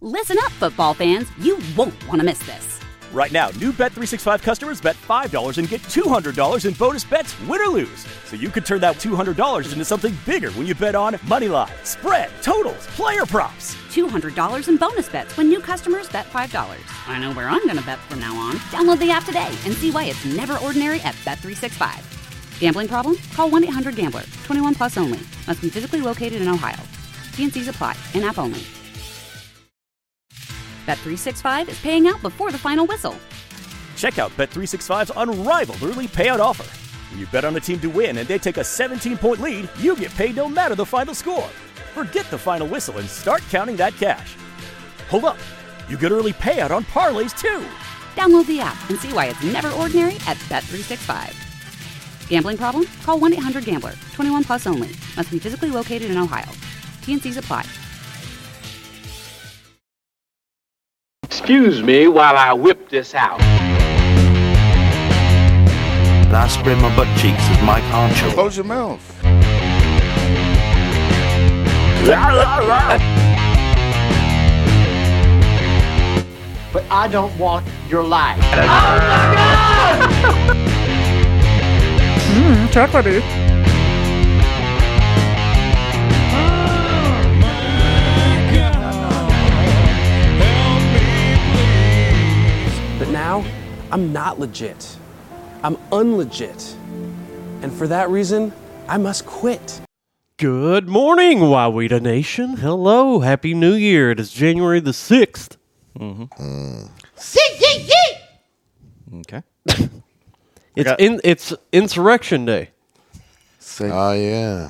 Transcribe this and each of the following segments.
Listen up, football fans. You won't want to miss this. Right now, new Bet365 customers bet $5 and get $200 in bonus bets, win or lose. So you could turn that $200 into something bigger when you bet on money line, spread, totals, player props. $200 in bonus bets when new customers bet $5. I know where I'm going to bet from now on. Download the app today and see why it's never ordinary at Bet365. Gambling problem? Call 1-800-GAMBLER. 21 plus only. Must be physically located in Ohio. T&Cs apply. In-app only. Bet365 is paying out before the final whistle. Check out Bet365's unrivaled early payout offer. When you bet on a team to win and they take a 17-point lead, you get paid no matter the final score. Forget the final whistle and start counting that cash. Hold up. You get early payout on parlays, too. Download the app and see why it's never ordinary at Bet365. Gambling problem? Call 1-800-GAMBLER. 21 plus only. Must be physically located in Ohio. T&Cs apply. Excuse me while I whip this out. And I spread my butt cheeks as Mike Honcho. Close your mouth. But I don't want your life. Chocolatey. But now, I'm not legit. I'm unlegit. And for that reason, I must quit. Good morning, Wawita Nation. Hello, Happy New Year. It is January the 6th. Okay. It's Insurrection Day. Oh, yeah.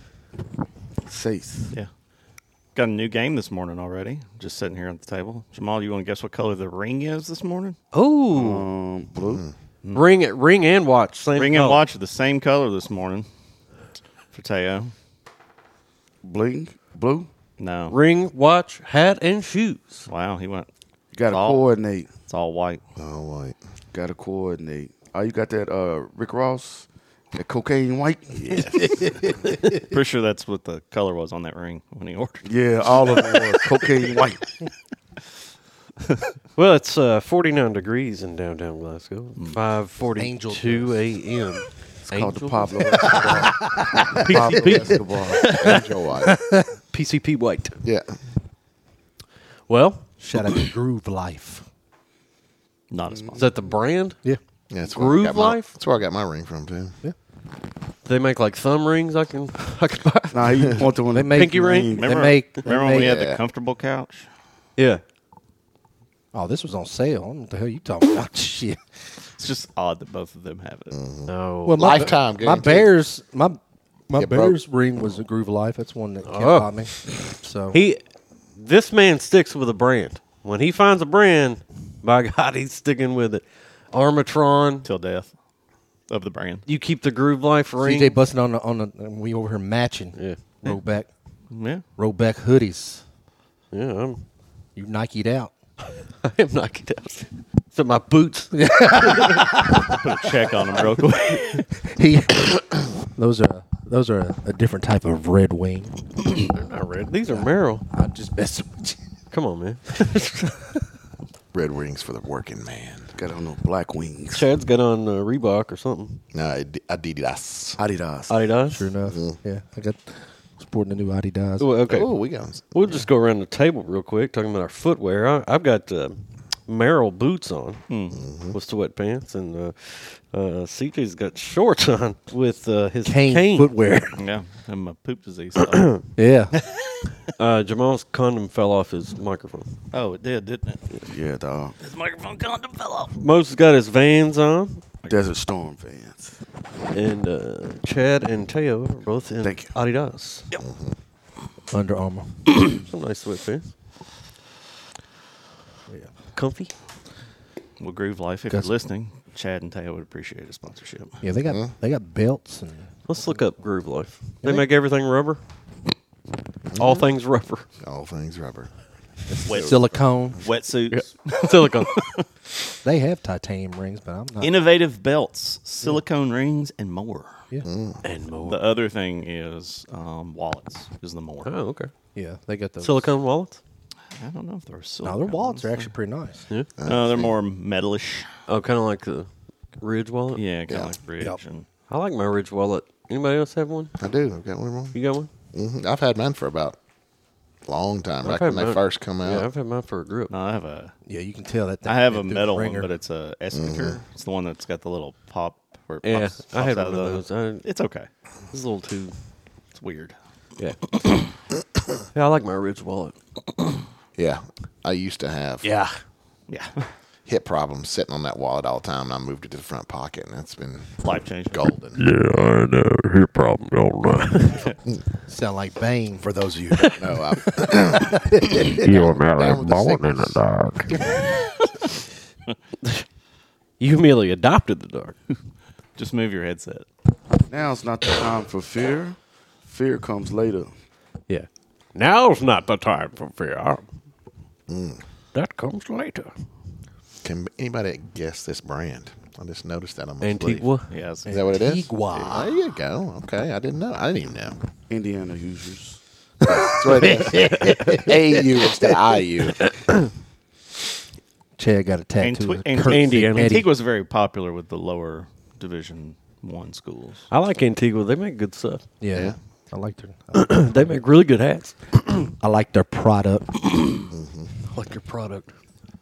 Safe. Yeah. Got a new game this morning already. Just sitting here at the table. Jamal, you want to guess what color the ring is this morning? Oh, Blue. ring and watch. Same Ring color. and watch are the same color this morning for Teo. Bling. Blue. No. Ring, watch, hat, and shoes. Wow, he went. Got to all- coordinate. It's all white. All white. Got to coordinate. Oh, you got that Rick Ross? That cocaine white? Yeah. Pretty sure that's what the color was on that ring when he ordered. Yeah, all of it was cocaine white. Well, it's 49 degrees in downtown Glasgow. 5:42 a.m. It's called the Pablo Escobar. Pablo Escobar. Angel white. PCP White. Yeah. Well, Shout out to Groove Life. Not a sponsor. is that the brand? Yeah. Yeah, that's Groove where I got my- Life? That's where I got my ring from, too. Yeah. They make like thumb rings I can buy. Nah, he want the one They that make Pinky ring? Remember, make- remember when we had the yeah. comfortable couch? Yeah. Oh, this was on sale. I don't know what the hell you talking about. Shit. It's just odd that both of them have it. No. Well, Lifetime My guarantee. Bears, my Get Bears ring was a Groove Life. That's one that kept Oh. by me. So This man sticks with a brand. When he finds a brand, by God, he's sticking with it. Armatron. Till death of the brand. You keep the Groove Life ring. CJ busting on the we over here matching. Yeah. Rollback hoodies. Yeah, You Nike'd out. I am knocking down. So my boots. Put a check on them real quick. Those are a different type of Red Wing. They're not red. These are Merrill. I just messing with you. Come on, man. Red wings for the working man. Got on those black wings. Chad's got on Reebok or something. Nah, Adidas. Adidas. Adidas. Sure enough. Yeah, I got sporting the new Adidas. Oh, okay. Oh, we got We'll just go around the table real quick, talking about our footwear. I've got Merrill boots on with sweatpants, and CJ's got shorts on with his cane. footwear. Yeah, and my poop disease stuff. Yeah. Jamal's condom fell off his microphone. Oh, it did, didn't it? Yeah, dog. His microphone condom fell off. Moses got his Vans on, Desert Storm fans. and Chad and Teo are both in Thank you. Adidas. Yep. Under Armour. Some nice sweatpants. Yeah. Comfy. Well, Groove Life, if Got you're some- listening, Chad and Teo would appreciate a sponsorship. Yeah, they got belts and Let's look up Groove Life. They make everything rubber. All things rubber. All things rubber. silicone. Wetsuits. Silicone. They have titanium rings, but I'm not. Innovative belts, silicone rings, and more. Yeah. And more. The other thing is wallets is the more. Oh, okay. Yeah, they got those. Silicone wallets? I don't know if they're silver. No, their wallets are actually pretty nice. Yeah. No, they're more metalish. Oh, kind of like the Ridge wallet. Yeah, kind of Yeah. like Ridge. Yep. And I like my Ridge wallet. Anybody else have one? I do. I've got one more. You got one? I've had mine for about a long time, I've back had when they mine- first come out. Yeah, I've had mine for a grip. no, I have a Yeah, you can tell that. Thing I have a went through the metal one, ringer. but it's a Escator. It's the one that's got the little pop. Where it Yeah, pops, I had pops one out of those. It's okay. It's a little too. It's weird. Yeah. Yeah, I like my Ridge wallet. Yeah, I used to have Yeah. Yeah, hip problems sitting on that wallet all the time, and I moved it to the front pocket, and that's been life changing. golden. Yeah, I know. Hip problem all right. Sound like Bane. For those of you who don't know, I, You're now Down with the born in the sickness. dark. You merely adopted the dark. Just move your headset. Now's not the time for fear. Fear comes later. Yeah. Now's not the time for fear. That comes later. can anybody guess this brand? I just noticed that on my Antigua. sleeve. Yes. Is that what it is? Antigua. There you go. Okay, I didn't know. I didn't even know. Indiana Hoosiers. That's what it is. AU instead of IU. Chad got a tattoo. of Kurt Indiana. Eddie. Antigua's very popular with the lower Division I schools. I like Antigua. They make good stuff. Yeah. Yeah. I like their. They make really good hats. I like their product. I like your product.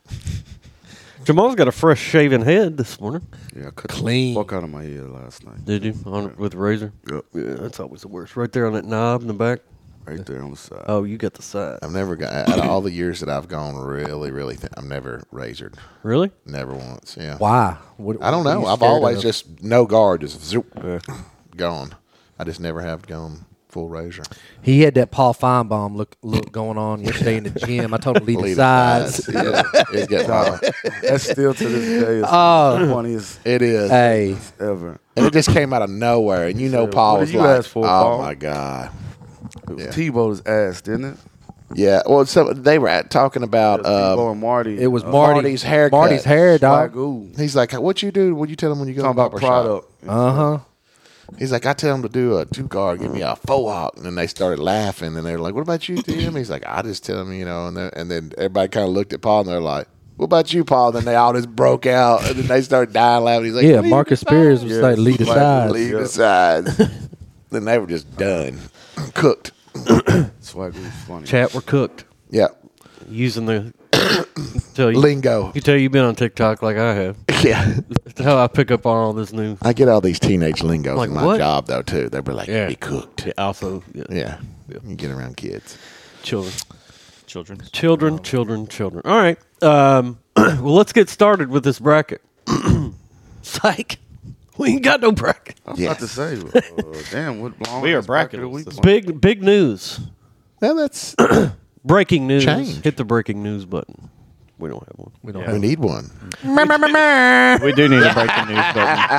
Jamal's got a fresh shaven head this morning. Yeah, I cut Clean. the fuck out of my ear last night. Did you? With a razor? Yep. Yeah, that's always the worst. Right there on that knob in the back. Right there on the side. Oh, you got the side. I've never got out of all the years that I've gone really I've never razored. Really? Never once. Yeah. Why? What, I don't what are know. you I've scared always of? just no guard, just zoop, gone. I just never have gone full razor. He had that Paul Feinbaum look going on yesterday in the gym. I told him to leave the sides. Yeah, it's getting hard. That's still to this day is Oh. the funniest It is. Hey, ever. And it just came out of nowhere. And you know, Paul What was did you like, ask for, oh Paul? my God. Yeah. Tebow's ass, didn't it? Yeah. Well, so they were talking about Tebow and Marty. it was Marty, Marty's haircut. Marty's hair, dog. Swagoo. He's like, what you do? What you tell him when you go Talking to the about barber shop? product. Uh huh. He's like, I tell him to do a 2-guard, give me a 4-hawk. And then they started laughing. And they were like, what about you, Tim? He's like, I just tell him, you know. And then everybody kind of looked at Paul and they're like, what about you, Paul? Then they all just broke out. And then they started dying laughing. He's like, Yeah, leave Marcus the Spears sides. was like, lead the sides. Leave the sides. Then they were just done. Cooked. Swagoo's funny. Chat, we're cooked. Yeah. Using the tell you, Lingo. you tell you've been on TikTok like I have. Yeah. That's how I pick up on all this new. I get all these teenage lingos Like in my what? job, though, too. They'll be like, Yeah. be cooked. Yeah, also, Yeah. You get around kids. children. Children. Children. All right. Well, let's get started with this bracket. Psych. We ain't got no bracket. I was Yes. about to say, damn, what long We are ass bracket bracketless are we this playing? Big news. Well, that's Breaking news. Change. Hit the breaking news button. We don't have one. We don't we have. need one. We do need to break the news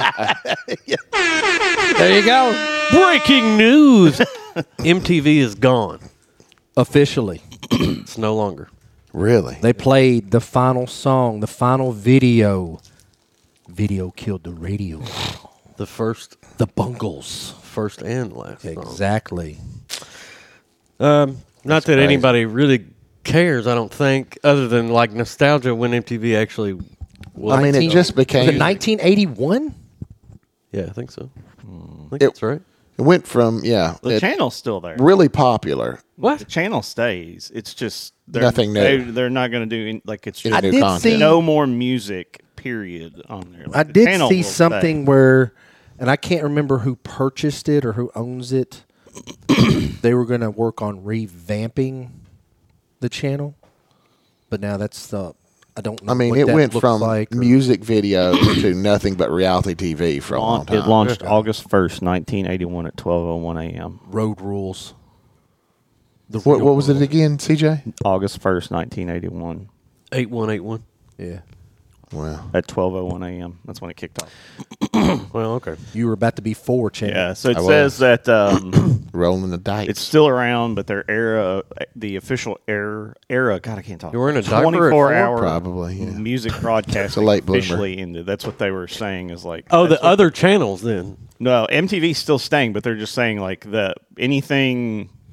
button. There you go. Breaking news. MTV is gone. Officially, It's no longer. Really? they played the final song, the final video. Video killed the radio. The first The Bungles. and last song. Exactly. Not that crazy. anybody really cares, I don't think, other than like nostalgia when MTV actually was. I mean, it just Was became. it 1981? Yeah, I think so. I think It- that's right. It went from, The channel's still there. really popular. What? The channel stays. It's just Nothing new. They're not going to do like it's Any I new did content. see- no more music. Period on there. Like, I the did channel see will something stay. where, and I can't remember who purchased it or who owns it. They were going to work on revamping the channel, but now that's the. I don't know. I mean, what it that went looks from like or- music videos to nothing but reality TV for a long time. It launched August 1st, 1981 at 12:01 a.m. Road Rules. The What real was it world. again, CJ? August 1st, 1981 8181. Yeah, Wow. at 12:01 a.m. That's when it kicked off. Well, okay. you were about to be 4, Chad. Yeah, so it I says that Rolling the dice. it's still around, but their era, the official era. God, I can't talk. You're wearing a diaper at 24-hour Probably, yeah. music broadcasting late bloomer. officially ended. That's what they were saying. Is like Oh, that's the what- other channels then. No, MTV's still staying, but they're just saying like anything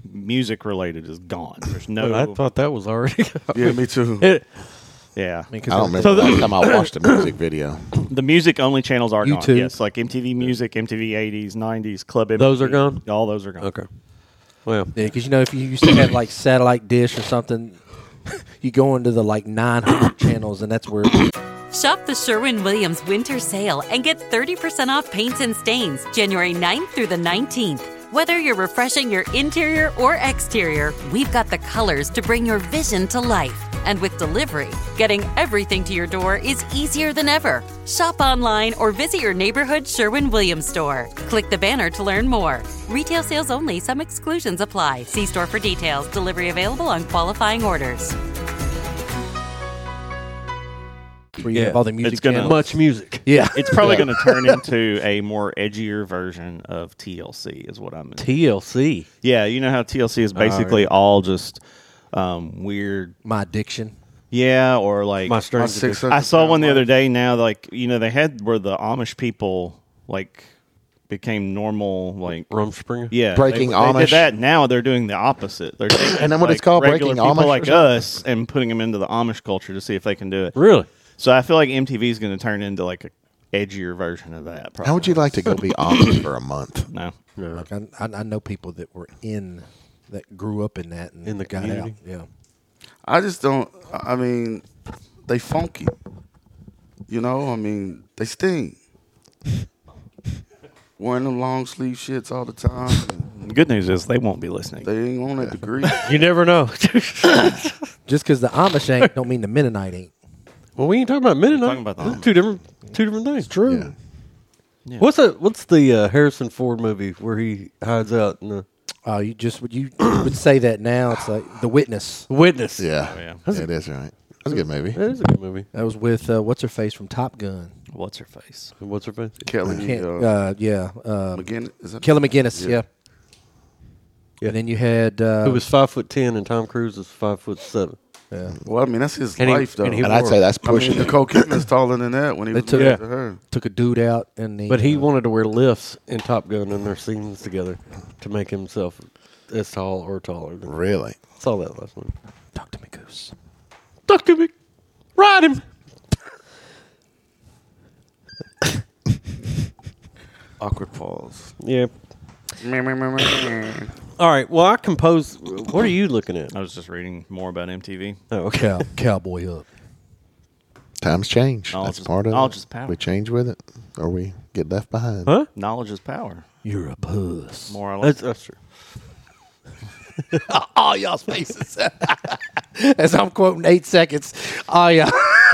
music related is gone. There's no. I thought that was already. Yeah, me too. Yeah, I don't remember the last time I watched a music video. the music only channels are gone. YouTube. Yes, like MTV Music, MTV 80s, 90s, Club MTV. Those are gone? All those are gone. Okay. Well, Yeah, because if you used to have like satellite dish or something, you go into the like 900 channels, and that's where. Shop the Sherwin-Williams winter sale and get 30% off paints and stains January 9th through the 19th. Whether you're refreshing your interior or exterior, we've got the colors to bring your vision to life. And with delivery, getting everything to your door is easier than ever. Shop online or visit your neighborhood Sherwin-Williams store. Click the banner to learn more. Retail sales only. Some exclusions apply. See store for details. Delivery available on qualifying orders. Where you have all the music It's gonna- channels. much music. Yeah. It's probably going to turn into a more edgier version of TLC, is what I'm. TLC. Yeah, you know how TLC is basically all just weird. My addiction. Yeah, or like My strange Six addiction. I saw one the other day. Now, like they had where the Amish people like became normal, like Rumspringa. yeah, Breaking they Amish. did that. Now they're doing the opposite. They're taking, And then what it's like, called, regular breaking people Amish or like something? us and putting them into the Amish culture to see if they can do it. Really? So I feel like MTV is going to turn into like a edgier version of that. Probably. How would you like to go be Amish for a month? No. Like I know people that were that grew up in that and In the got community? out. Yeah. I just don't. I mean, they funky. You know, I mean, they sting. Wearing them long sleeve shits all the time. The good news is they won't be listening. They ain't on that degree. You never know. Just because the Amish ain't don't mean the Mennonite ain't. Well, we ain't talking about Mennonite. Talking about the Those are two different things. True. Yeah. Yeah. What's the Harrison Ford movie where he hides out in the Oh, you would say that now. It's like The Witness. Witness? Yeah. Oh, yeah. It is right. That's a good movie. That is a good movie. That was with what's her face from Top Gun. What's her face? What's her face? Kelly, McGinnis. is that Kelly McGinnis. Yeah. Yeah. And then you had Who was 5'10" and Tom Cruise is 5'7". yeah. Well, I mean, that's his And he- life, though. and he And I'd say that's I mean, pushing it. Nicole Kidman's taller than that when he They was took- married Yeah. to her. Took a dude out and the But he wanted to wear lifts in Top Gun in their scenes together to make himself as tall or taller. Really? Saw that last night. talk to me, Goose. Talk to me. Ride him. Awkward pause. Yeah. All right. Well, I composed. What are you looking at? I was just reading more about MTV. Oh, okay. Cowboy up. Times change. Knowledge That's is- part of knowledge it. is power. We change with it, or we get left behind. Huh? Knowledge is power. You're a puss. More or less. That's true. All y'all's faces. As I'm quoting 8 seconds. Oh yeah.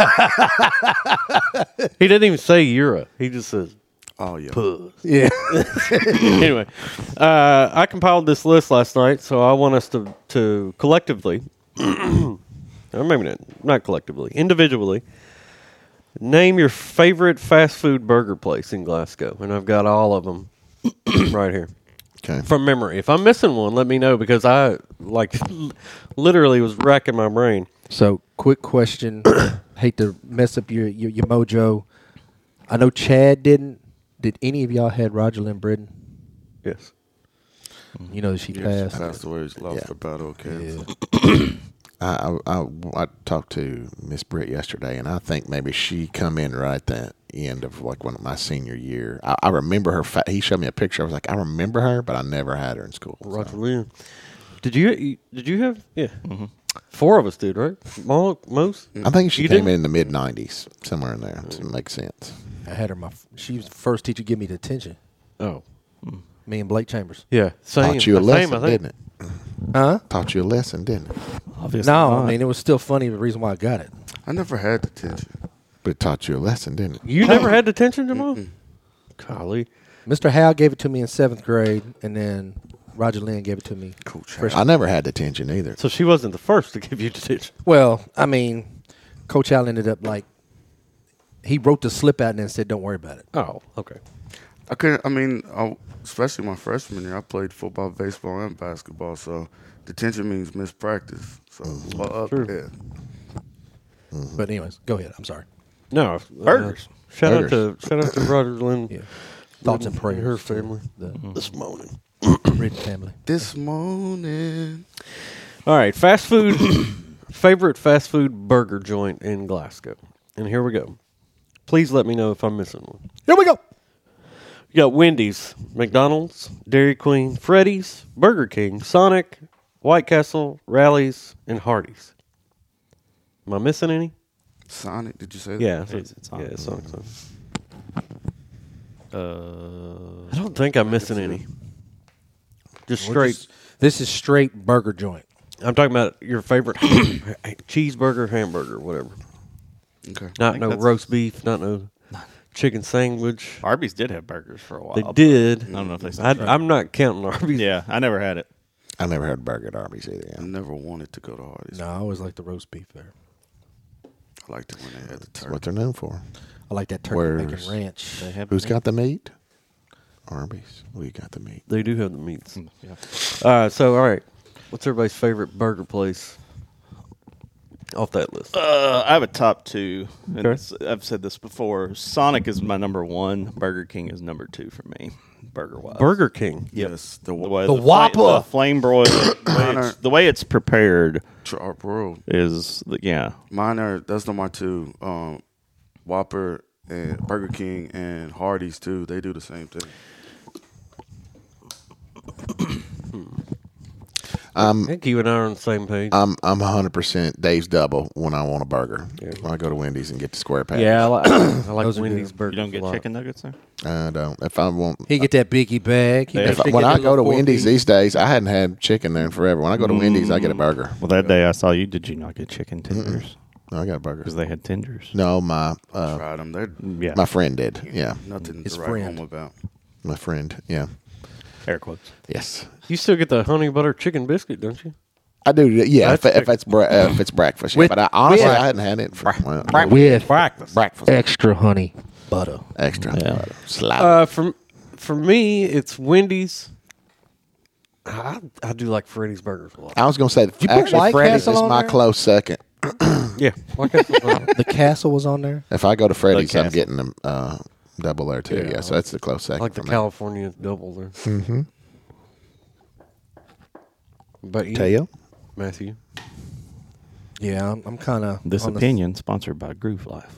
He didn't even say Eura. He just says Oh, yeah. puss. Yeah. Anyway, I compiled this list last night, so I want us to collectively, or maybe not collectively, individually, name your favorite fast food burger place in Glasgow. And I've got all of them right here. Okay. From memory. If I'm missing one, let me know because I literally was racking my brain. So, quick question. Hate to mess up your mojo. I know Chad didn't. Did any of y'all had Roger Lynn Britton? Yes. You know she Yes, passed. passed away. He's lost Yeah. the battle of cancer. Yeah. I talked to Miss Britt yesterday, and I think maybe she come in right at the end of like one of my senior year. I remember her. He showed me a picture. I was like, I remember her, but I never had her in school. Roger Lynn. Did you have? Yeah. Mm-hmm. 4 of us did, right? Most? I think she You came didn't? in the mid '90s, somewhere in there. To make sense. I had her. She was the first teacher to give me the attention. Oh. Me and Blake Chambers. Yeah. Same. Taught you a Same, lesson, I think. didn't it? Huh? Taught you a lesson, didn't it? Obviously No, not. I mean it was still funny. The reason why I got it. I never had detention. But it taught you a lesson, didn't it? You never had detention, Jamal? Golly. Mr. Howe gave it to me in 7th grade, and then Roger Lynn gave it to me. Coach I never had detention either. So she wasn't the first to give you detention. Well, I mean, Coach Howe ended up like he wrote the slip out and then said, "Don't worry about it." Oh, okay. I couldn't. I mean, especially my freshman year, I played football, baseball, and basketball. So detention means missed practice. So True. yeah. But anyways, go ahead. I'm sorry. No. Burgers. Shout out to Roger Lynn. Yeah. Thoughts and prayers. Her family. The- This morning. Ridden family. This morning. All right, fast food. Favorite fast food burger joint in Glasgow. And here we go. Please let me know if I'm missing one. Here we go. You got Wendy's, McDonald's, Dairy Queen, Freddy's, Burger King, Sonic, White Castle, Rally's, and Hardee's. Am I missing any? Sonic, did you say that? Yeah, It's Sonic. Yeah, Sonic. I don't think I'm missing any. Just straight. This is straight burger joint. I'm talking about your favorite cheeseburger, hamburger, whatever. Okay. Not no roast beef, not no chicken sandwich. Arby's did have burgers for a while. They did. I don't know if they still I'm not counting Arby's. Yeah, I never had it. I never had a burger at Arby's either. I Yeah. never wanted to go to Hardee's. No, I always like the roast beef there. I liked it when they had the That's turkey. what they're known for. I like that turkey Where's- bacon ranch. They have Who's got the meat? Arby's. We got the meat. They do have the meats. Yeah. So, all right. What's everybody's favorite burger place off that list? I have a top two. And Okay. I've said this before. Sonic is my number one. Burger King is number two for me. Burger wise. Burger King. Yes. The Whopper. The flame broiled. The way it's prepared bro. is, yeah. Mine are, that's number two. Whopper and Burger King and Hardee's too. They do the same thing. I think you and I are on the same page. I'm 100% Dave's Double when I want a burger. When I go to Wendy's and get the square patty. Yeah, I like Those are Wendy's good. burgers. You don't get a lot. chicken nuggets there? I don't. If I want, He get that biggie bag. He if get when I that go to little Wendy's 4-piece. these days, I hadn't had chicken there in forever. When I go to Wendy's, I get a burger. Well, that day I saw you, did you not get chicken tenders? No, I got a burger. Because they had tenders. No, my Tried them. They're Yeah. my friend did. Yeah, nothing His to write friend. home about. my friend. Yeah, Air quotes. yes, You still get the honey butter chicken biscuit, don't you? I do. Yeah, That's if it's breakfast. Yeah, With- but honestly, with- I hadn't had it for with breakfast. extra honey butter. Extra. Yeah. Slap. For me, it's Wendy's. I do like Freddy's burgers a lot. I was gonna say put actually White Freddy's Castle is on my there? close second. Yeah, like that. The castle was on there. If I go to Freddy's, I'm Castle. getting them double there too. Yeah, so that's the close I second. like the for me. California double there. Mm-hmm. But you, Teo? Matthew, Yeah, I'm kind of This opinion sponsored by Groove Life.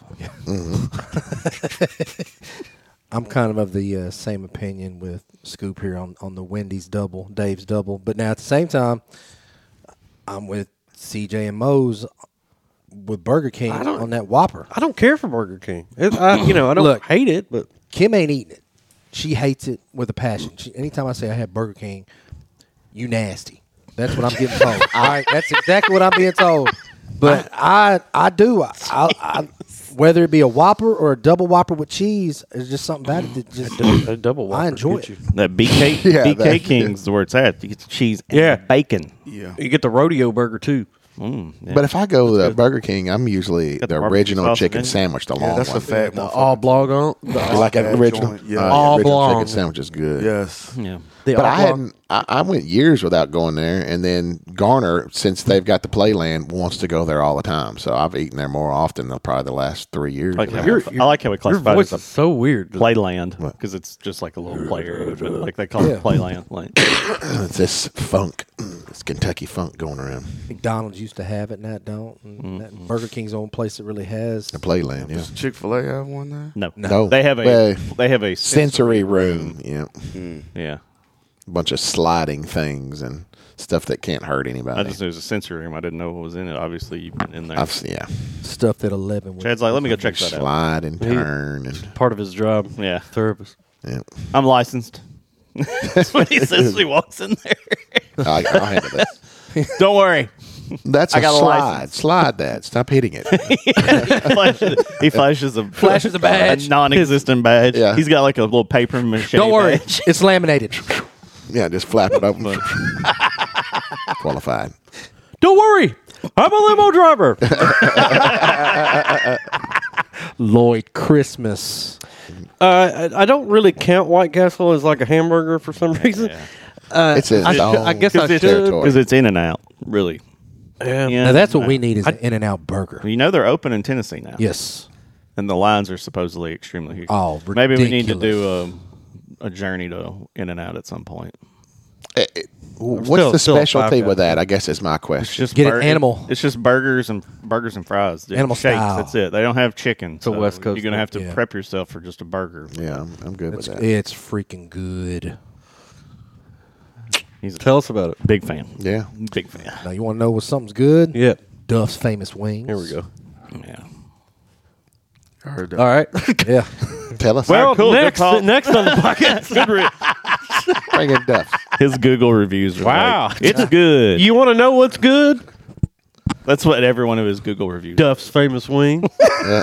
I'm kind of the same opinion with Scoop here on the Wendy's double, Dave's double. But now at the same time, I'm with CJ and Moe's with Burger King on that Whopper. I don't care for Burger King. I don't Look. hate it, but Kim ain't eating it. She hates it with a passion. Anytime I say I had Burger King, you nasty. That's what I'm getting told. All right, that's exactly what I'm being told. But I do. I whether it be a Whopper or a double Whopper with cheese, there's just something about it that just a double Whopper I enjoy gets it. you. That BK Yeah, BK that- King's where it's at. You get the cheese and Yeah. bacon. Yeah. You get the rodeo burger too. Yeah. But if I go to Burger King, I'm usually Got the the barbecue original sauce chicken in it? sandwich, the long That's one. a fat The motherfucker. all blog on. You like an Fat original? joint, yeah. All original blonde. chicken sandwich is good. Yes. Yeah. The But all I blog. hadn't. I went years without going there, and then Garner, since they've got the Playland, wants to go there all the time. So I've eaten there more often than probably the last 3 years. Like that how, I've- I like how we Your classify it voice as is a so weird. playland because it's just like a little play area, but like they call it playland. Like, it's this funk, this Kentucky funk going around. McDonald's used to have it, and that don't. And that Burger King's the only place that really has. The Playland, yeah. Does Chick-fil-A have one there? no, No, they have a well, they have a sensory room. Yeah, Yeah, a bunch of sliding things and stuff that can't hurt anybody. I just knew it was a sensory room. I didn't know what was in it. Obviously, you've been in there. Yeah, Stuff that 11 would. Chad's like, let me go check that out. slide and turn and Part of his job. Yeah, Therapist. yeah. I'm licensed. That's what he says when he walks in there. I'll handle that. Don't worry. That's I a got a slide. license. Slide that. Stop hitting it. He flashes a badge. a non-existent badge. Yeah. He's got like a little paper machete. Don't worry, badge. it's laminated. Yeah, just flap it open. Qualified. Don't worry, I'm a limo driver. Lloyd Christmas. I don't really count White Castle as like a hamburger for some reason. It's its own I guess I should. territory. Because it's In and Out, really. Yeah. Now that's what we need is an In-N-Out burger. You know they're open in Tennessee now. Yes. And the lines are supposedly extremely huge. Oh, Maybe we need to ridiculous. do a journey to In and Out at some point. What's Still- the still a specialty Five with Guys. that? I guess is my question. Just Get it animal. It's just burgers and fries. dude. Animal Shakes. style. That's it. They don't have chicken. It's a West Coast You're gonna have to thing. Yeah. prep yourself for just a burger. Yeah, I'm good with that. It's freaking good. He's a Tell us about it. big fan. Yeah. Big fan. Now you want to know what something's good? Yeah. Duff's Famous Wings. Here we go. Yeah. I heard that. All right. Yeah. Tell us. Well, cool. Good next call. next on the podcast. Bring in Duff. His Google reviews are Wow. like, it's good. You want to know what's good? That's what every one of his Google reviews. Duff's Famous Wings. Yeah.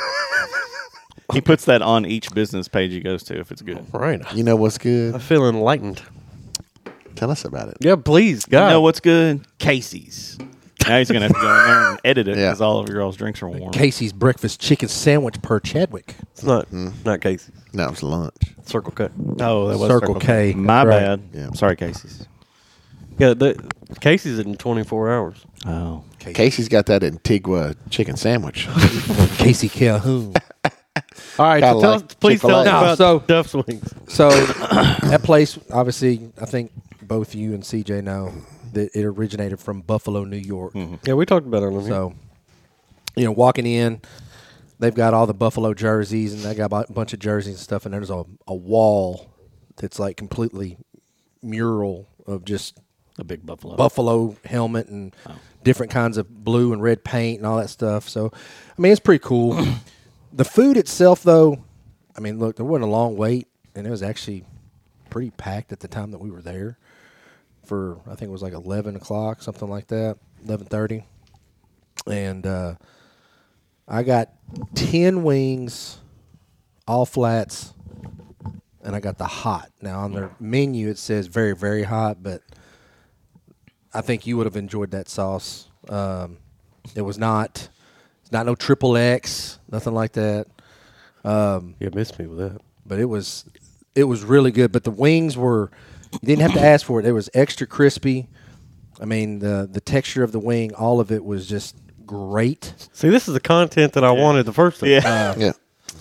He puts that on each business page he goes to if it's good. Right. You know what's I good? feel enlightened. Tell us about it. Yeah, please, You God. know what's good? Casey's. Now he's going to have to go in there and edit it Yeah. because all of your all's drinks are warm. Casey's breakfast chicken sandwich per Chadwick. It's not Casey's. No, it's lunch. Circle K. Oh, that was Circle K. My That's right. bad. Yeah. Sorry, Casey's. Yeah, Casey's in 24 hours. Oh. Casey's got that Antigua chicken sandwich. Casey Calhoun. All right, Kinda so tell like us, please tell us Chick-fil-A. about So- Duff's Wings. So that place, obviously, I think both you and CJ know that it originated from Buffalo, New York. Yeah, we talked about it on here. So, walking in, they've got all the Buffalo jerseys, and they got a bunch of jerseys and stuff, and there's a wall that's like completely mural of just A big buffalo. buffalo helmet and different kinds of blue and red paint and all that stuff. So, I mean, it's pretty cool. The food itself, though, I mean, look, there wasn't a long wait, and it was actually pretty packed at the time that we were there for, I think it was like 11 o'clock, something like that, 11:30. And I got 10 wings, all flats, and I got the hot. Now, on their menu, it says very, very hot, but I think you would have enjoyed that sauce. It was not, it's not no triple X, nothing like that. You missed me with that. But it was really good. But the wings were, you didn't have to ask for it. It was extra crispy. I mean, the texture of the wing, all of it was just great. See, this is the content that I wanted the first time. Yeah. Yeah.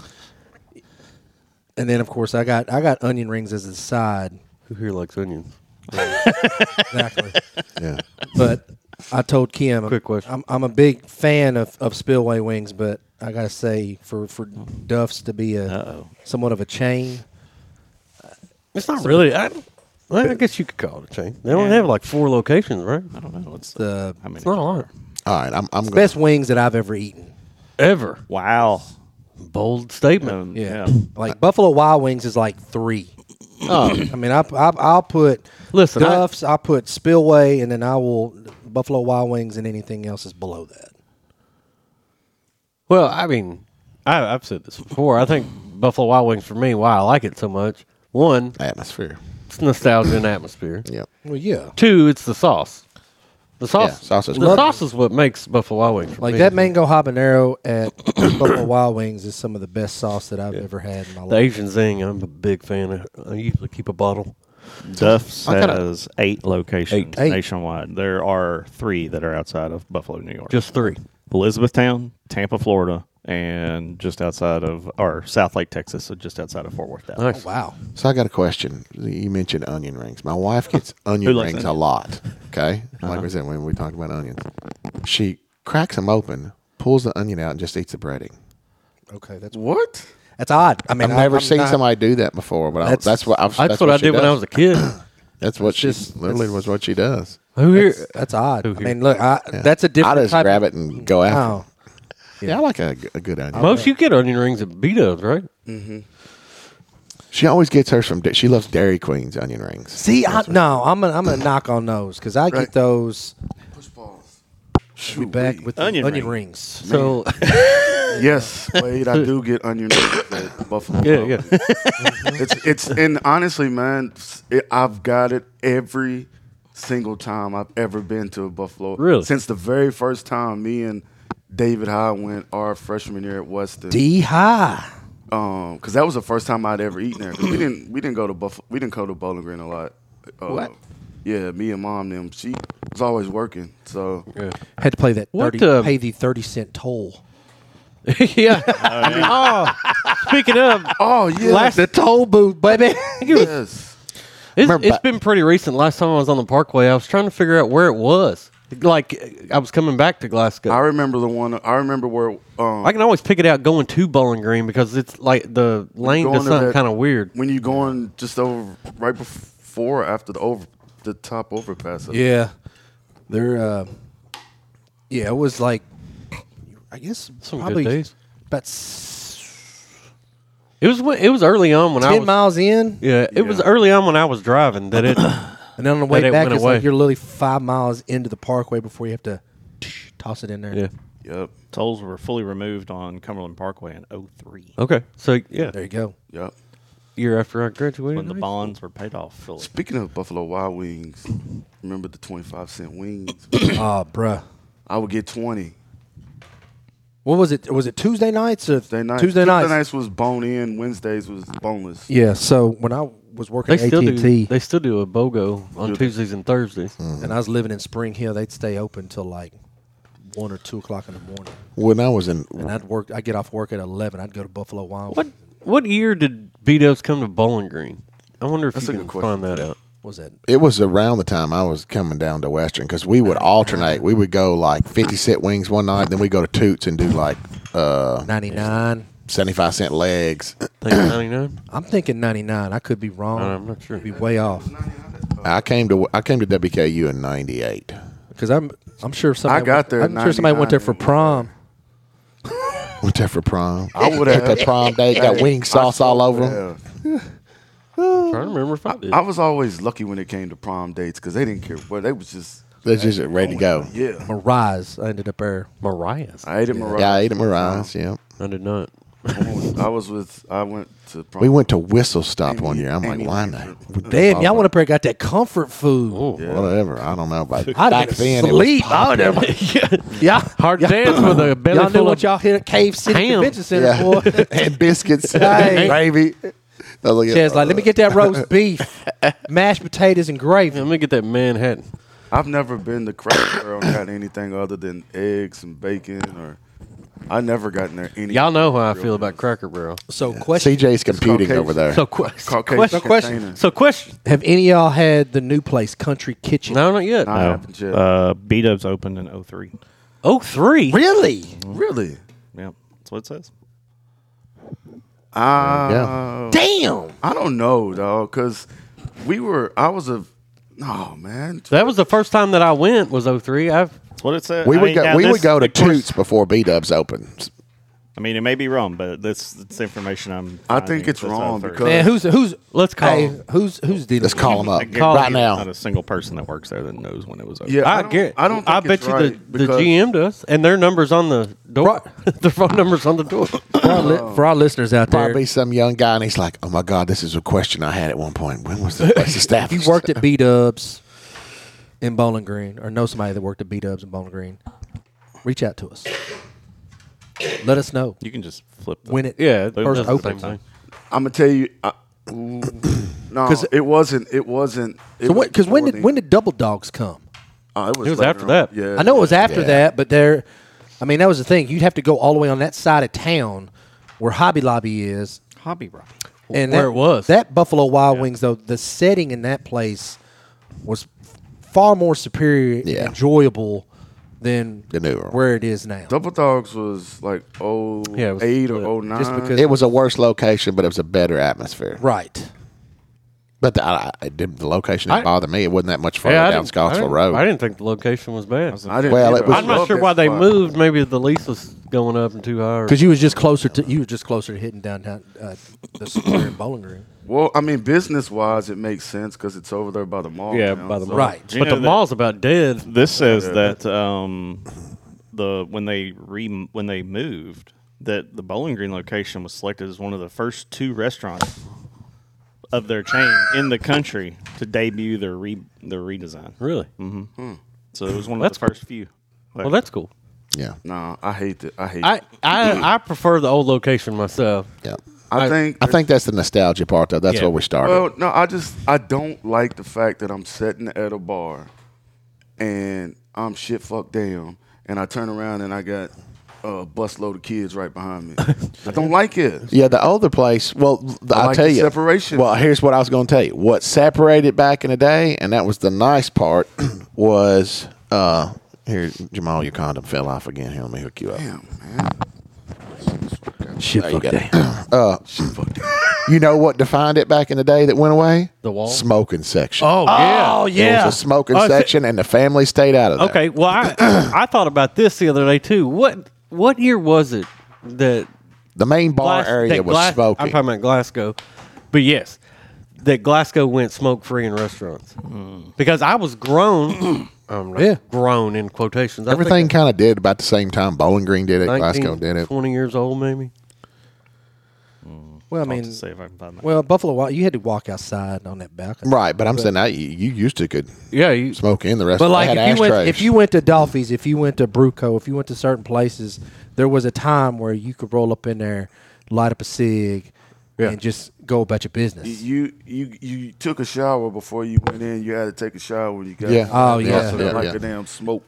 And then, of course, I got onion rings as a side. Who here likes onions? Exactly. Yeah. But I told Kim, Quick question. I'm a big fan of Spillway wings, but I gotta say, for Duff's to be somewhat of a chain, It's not really. I guess you could call it a chain. They only have like 4 locations, right? I don't know. It's the how many? It's not a lot. All right. I'm the going. best wings that I've ever eaten. Ever. Wow. Bold statement. Yeah. Like Buffalo Wild Wings is like 3. Oh. I mean, I'll put Listen, Duff's, I'll put Spillway, and then I will Buffalo Wild Wings, and anything else is below that. Well, I mean, I've said this before. I think Buffalo Wild Wings, for me, why I like it so much, one, Atmosphere. it's nostalgia and atmosphere. Yep. Well, yeah. 2, it's the sauce. The sauce, Yeah, sauce is the great. sauce is what makes Buffalo Wild Wings for Like me. that mango habanero at Buffalo Wild Wings is some of the best sauce that I've ever had in my The life. Asian Zing, I'm a big fan of. I usually keep a bottle. Duff's I kinda- has 8 locations Eight. nationwide. There are 3 that are outside of Buffalo, New York. Just 3. Elizabethtown, Tampa, Florida, and just outside of, or South Lake, Texas, so just outside of Fort Worth, Dallas. Nice. Wow. So I got a question. You mentioned onion rings. My wife gets onion Who likes rings a onions? lot. Okay, like we said when we talked about onions, she cracks them open, pulls the onion out, and just eats the breading. Okay, that's What? That's odd. I mean, I've never I'm seen not- somebody do that before, but that's what I've. That's what I she did when I does. was a kid. That's what she just- literally was what she does. Who here? That's odd. Who I here? mean, look, that's a I different just type grab of, it and go after. Oh. it. Yeah, I like a good onion. Most you get onion rings at B-Dubs, right? She always gets hers from. She loves Dairy Queen's onion rings. See, I'm gonna knock on those because I get those. Be back with the Onion onion ring. rings. So, Yes, Wade, I do get onion rings at Buffalo. yeah, yeah. It's and honestly, man, I've got it every single time I've ever been to Buffalo. Really? Since the very first time me and David High went our freshman year at Weston. D high. Because that was the first time I'd ever eaten there. 'Cause we didn't go to Buffalo. We didn't go to Bowling Green a lot. What? Yeah, me and mom them. She was always working, so Had to play that What, 30, pay the 30-cent toll. Yeah. Oh, speaking of, oh yeah, The toll booth, baby. yes. It's been pretty recent. Last time I was on the Parkway, I was trying to figure out where it was. Like, I was coming back to Glasgow. I remember the one. I remember where. I can always pick it out going to Bowling Green because it's like the lane does something kind of weird. When you going just over right before or after the top overpass. Yeah, they're. Yeah, it was like, I guess Some probably good days. about It was early on when 10 miles in. Yeah, it was early on when I was driving that it. And then on the way back, it's like you're literally 5 miles into the Parkway before you have to toss it in there. Yeah. Yep. Tolls were fully removed on Cumberland Parkway in 2003. Okay, so yeah, there you go. Yep. Year after I graduated, When the bonds were paid off fully. Speaking of Buffalo Wild Wings, remember the 25-cent wings? Oh, bruh. I would get 20. What was it? Was it Tuesday nights or Tuesday nights? Tuesday nights? Tuesday nights was bone in. Wednesdays was boneless. Yeah. So when I was working at AT&T, they still do a BOGO on Tuesdays and Thursdays. and I was living in Spring Hill, they'd stay open till like 1 or 2 o'clock in the morning. When I was in, And I'd get off work at 11. I'd go to Buffalo Wild Wings. What year did B-Dubs come to Bowling Green? I wonder if That's you a can good question. find that out. What was that? it was around the time I was coming down to Western because we would alternate. We would go like 50-cent wings one night, then we go to Toots and do like 99. 75-cent legs. Think 99? I'm thinking 99. I could be wrong. I'm not sure. Could be way off. I came to WKU in '98. Because I'm sure somebody. I got there I'm in sure somebody went there for 99. prom. Went there for prom. I would At have. that prom day, got wing sauce all over them. I'm trying to remember if I did. I was always lucky when it came to prom dates because they didn't care. Well, they was just. They're just ready to go. Yeah. Mariah's. I ended up there. Mariah's. I ate at Mariah. Yeah, I ate at Mariah's. Yeah, I did not. I went to prom. we went to Whistle Stop one year. I'm like, Amy why Winter. not? Damn, y'all went up there and got that comfort food. Whatever. I don't know. But I'd back have then, been it was asleep. I would have. Yeah. Hard dance with a belly Y'all knew full what of y'all hit at Cave City ham. Convention Center yeah. for. and biscuits, Hey. gravy. I was like, Chad's like, let me get that roast beef, mashed potatoes, and gravy. Let me get that Manhattan. I've never been to Cracker Barrel and gotten anything other than eggs and bacon, or I never gotten there any. Y'all know how I feel about Cracker Barrel. So, question: CJ's computing Caucasian. over there. So, Caucasian question. container. So, question. Have any of y'all had the new place, Country Kitchen? No, not yet. Not happened yet. B-Dubs opened in 2003. 03? Really? Really? Yeah, that's what it says. Damn. I don't know, dog, because I was a. Oh man. That was the first time that I went was 03. That's what it said. We I would mean, go. now We this- would go to of course- Toots before B-Dubs opened. I mean, it may be wrong, but that's information I'm. I think finding. it's That's wrong 03. because Man, who's? Let's call Hey, him. who's dealing? Let's with call it? him up I guarantee right you now. Not a single person that works there that knows when it was open. yeah, I don't- get. I don't. Think I bet it's you right the because- GM does, and their numbers on the door. Their phone numbers on the door. For our listeners out there, Probably some young guy, and he's like, "Oh my God, this is a question I had at one point. When was this place if established?" you worked at B-Dubs in Bowling Green, or know somebody that worked at B-Dubs in Bowling Green, reach out to us. Let us know You can just flip. when it Yeah, first that's the opened. same thing. I'm gonna tell you. No, 'Cause- it wasn't. It wasn't. So because when did Double Dogs come? It was later after on. that. Yeah, I know it was after Yeah. that, but that was the thing. You'd have to go all the way on that side of town where Hobby Lobby is. Hobby Rock. And Where it was. That Buffalo Wild Wings, though, the setting in that place was far more superior Yeah. and enjoyable than The newer one. where it is now. Double Dogs was like Yeah, it was 08 split. or 09. Just because- It was a worse location, but it was a better atmosphere. Right. But the location didn't bother me. It wasn't that much further I down didn't- Scottsville Road. I didn't think the location was bad. I didn't Well, either. it was- I I'm not loved sure that why they spot. moved. Maybe the lease was going up and too high. or- Because you was just closer to hitting downtown the square in Bowling Green. Well, I mean, business wise, it makes sense because it's over there by the mall. Yeah, now, by the so- mall. Right. You But know the that- mall's about dead. This says that when they moved, that the Bowling Green location was selected as one of the first 2 restaurants of their chain in the country to debut their redesign. Really? So it was one of That's the first few. Well, that's cool. Yeah, No, I hate it. I hate I it. I prefer the old location myself. yeah. I think that's the nostalgia part, though. That's Yeah. where we started. Well, no, I don't like the fact that I'm sitting at a bar and I'm shit fucked down, and I turn around and I got busload of kids right behind me. I don't like it. Yeah, the older place. Well, I'll like tell the you. separation. Well, here's what I was going to tell you. What separated back in the day, and that was the nice part, was here, Jamal, your condom fell off again. Here, let me hook you up. Damn, man. Shit, There you fuck go. that. You know what defined it back in the day that went away? The wall? Smoking section. Oh, yeah. Oh, There yeah. was a smoking Oh, section, and the family stayed out of that. Okay, well, I thought about this the other day, too. What year was it that The main bar area was smoking. I'm talking about Glasgow. But yes, that Glasgow went smoke-free in restaurants. Because I was grown, grown in quotations. I think Everything kind of did about the same time. Bowling Green did it. Glasgow did it. 20 years old, maybe. Well, I I'll mean, have to see if I can find that. well, Buffalo Wild, you had to walk outside on that balcony. Right, but I'm saying that you used to could Yeah, you, smoke in the But restaurant. like They had if you went to Dolphy's, if you went to Bruco, if you went to certain places, there was a time where you could roll up in there, light up a cig, and just go about your business. You took a shower before you went in. You had to take a shower when you got Yeah. Oh, yeah. So that Yeah, like yeah. a damn smoke.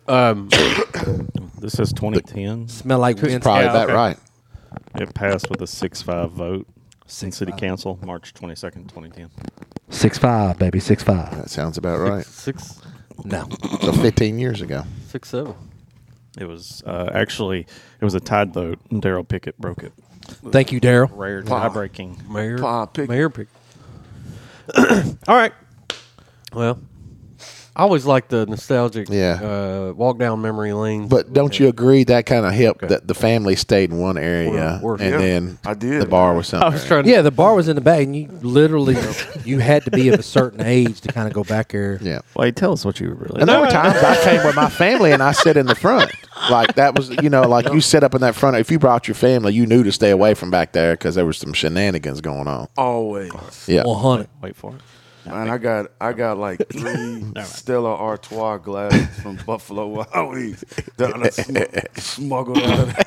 This is 2010. Smell like It's wind. probably Yeah, that okay. right. It passed with a 6-5 vote in City Council, March 22nd, 2010. 6'5", baby, 6'5". That sounds about right. six, No. So 15 years ago. 7. It was actually it was a tied vote, and Daryl Pickett broke it. Thank you, Daryl. Rare tie-breaking. Mayor. Pa pick. Mayor pick. All right. Well, I always like the nostalgic walk down memory lane. But don't you agree that kind of helped that the family stayed in one area Well, and yeah, then I did. the bar was somewhere? I was trying to. Yeah, the bar was in the back, and you literally you had to be of a certain age to kind of go back there. Yeah. Well, hey, tell us what you were really. And there were times I came with my family and I sit in the front. Like that was, like you sit up in that front. If you brought your family, you knew to stay away from back there because there was some shenanigans going on. Always. Yeah. 100. Wait for it. Man, I got like 3 Stella Artois glasses from Buffalo Wild Wings that I smuggled out of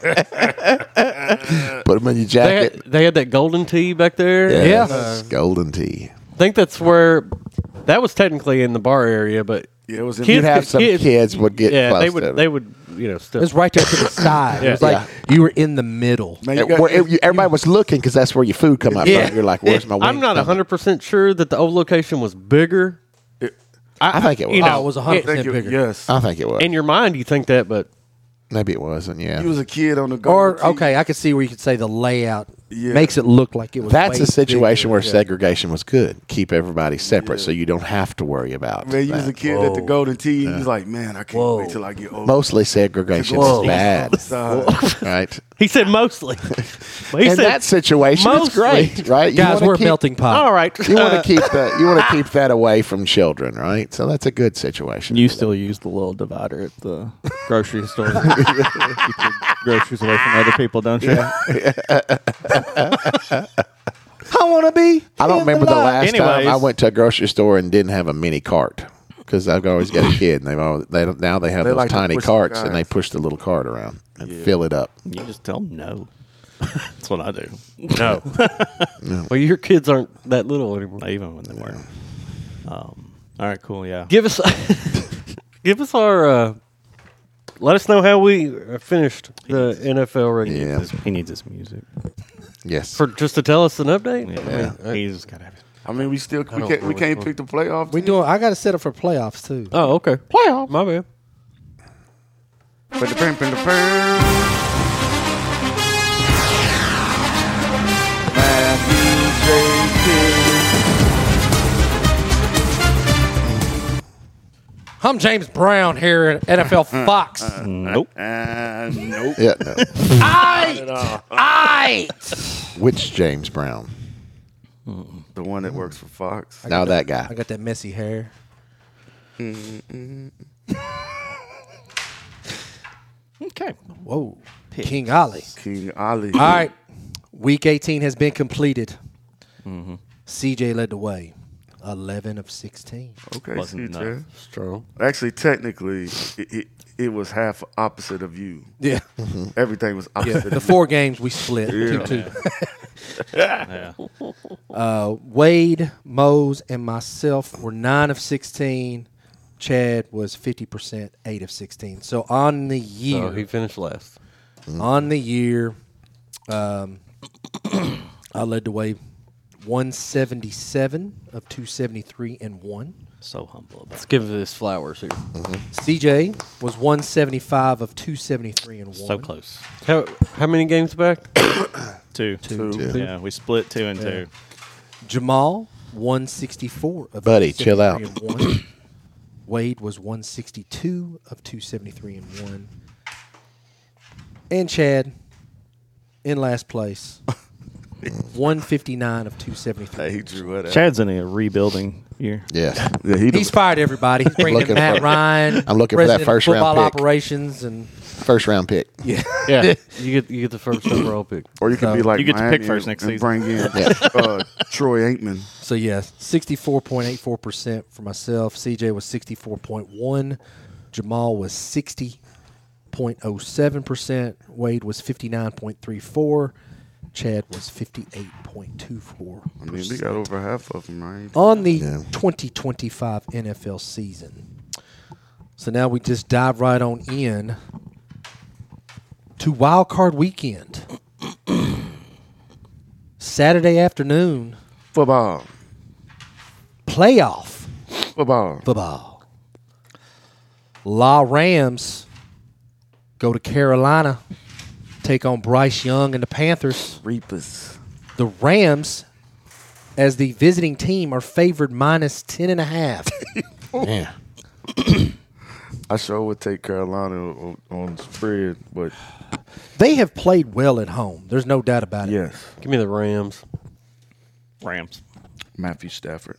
there. Put them in your jacket. They had that golden tea back there. Yes. Golden tea. I think that's where that was technically in the bar area, but Yeah, it was in Kids- You'd have some kids would get yeah, close they to would it. they would It was right there to the side. It was like you were in the middle. Man, you got- Everybody was looking because that's where your food come up Yeah. from. You're like, where's my wings? I'm not 100% sure that the old location was bigger. I think it was. You know, Oh, it was 100% bigger. Yes. I think it was. In your mind, you think that, but Maybe it wasn't, yeah. He was a kid on the go. Or okay, I could see where you could say the layout makes it look like it was. That's way a situation bigger. where Yeah. segregation was good. Keep everybody separate so you don't have to worry about Man, you was that. a kid at the Golden Tee. He was like, man, I can't wait till I get older. Mostly segregation Whoa. is bad. Whoa. Right? he said mostly. But he In said that situation, it's mostly. great, right? You Guys, wanna we're a keep- melting pot. All right. You want to keep that. You want to keep that away from children, right? So that's a good situation. You still use the little divider at the grocery store. Keep your groceries away from other people, don't you? I want to be. I don't remember the last time Anyways. I went to a grocery store and didn't have a mini cart because I've always got a kid, and now they have They those like to tiny push the carts, and guys. they push the little cart around and fill it up. You just tell them no. That's what I do. No. Well, your kids aren't that little anymore. Not even when they were. All right, cool. Yeah. Give us, give us our. Let us know how we finished the NFL regular Yeah. He needs his music. Yes. for just to tell us an update. Yeah. I mean, He's got to have it. I mean, we still don't we know can't which pick the playoff. We team. doing. I got to set up for playoffs too. oh, okay. Playoff. My bad. I'm James Brown here at NFL Fox. Nope. Nope. Yeah. No. I. Which James Brown? The one that works for Fox. Now that guy. I got that messy hair. Okay. Whoa, King Ali. King Ali. All right, Week 18 has been completed. CJ led the way, 11 of 16. Okay, Wasn't CJ. enough. Strong. Actually, technically, it was half opposite of you. Yeah, Everything was yeah. opposite. The of 4 games we split Yeah. 2-2. Yeah. Wade, Mose, and myself were 9 of 16. Chad was 50%, 8 of 16. So on the year, So he finished last. On the year, I led the way 177 of 273 and 1. So humble about Let's give this flowers here. CJ was 175 of 273 and 1. So close. How many games back? Two. Yeah, we split 2 and 2. Jamal 164 of Buddy, chill 273 and 1. Wade was 162 of 273 and 1. And Chad in last place. 159 of 273. He drew it out. Chad's in a rebuilding year. Yes. Yeah, He's fired everybody. He's bringing looking Matt for- Ryan. I'm looking for that president of first round football pick. operations and First round pick. yeah. Yeah, you get the first overall pick. Or you can be like You get to pick Miami first next and season. bring in Troy Aikman. So yeah, 64.84% for myself. CJ was 64.1. Jamal was 60.07%. Wade was 59.34. Chad was 58.24%. I mean, we got over half of them, right? On the 2025 NFL season. So now we just dive right on in to Wild Card Weekend. Saturday afternoon, Football. playoff Football. football. La Rams go to Carolina, take on Bryce Young and the Panthers. Reapers. The Rams, as the visiting team, are favored minus 10.5. Yeah. I sure would take Carolina on spread, but They have played well at home. There's no doubt about it. yes, Give me the Rams. Rams. Matthew Stafford.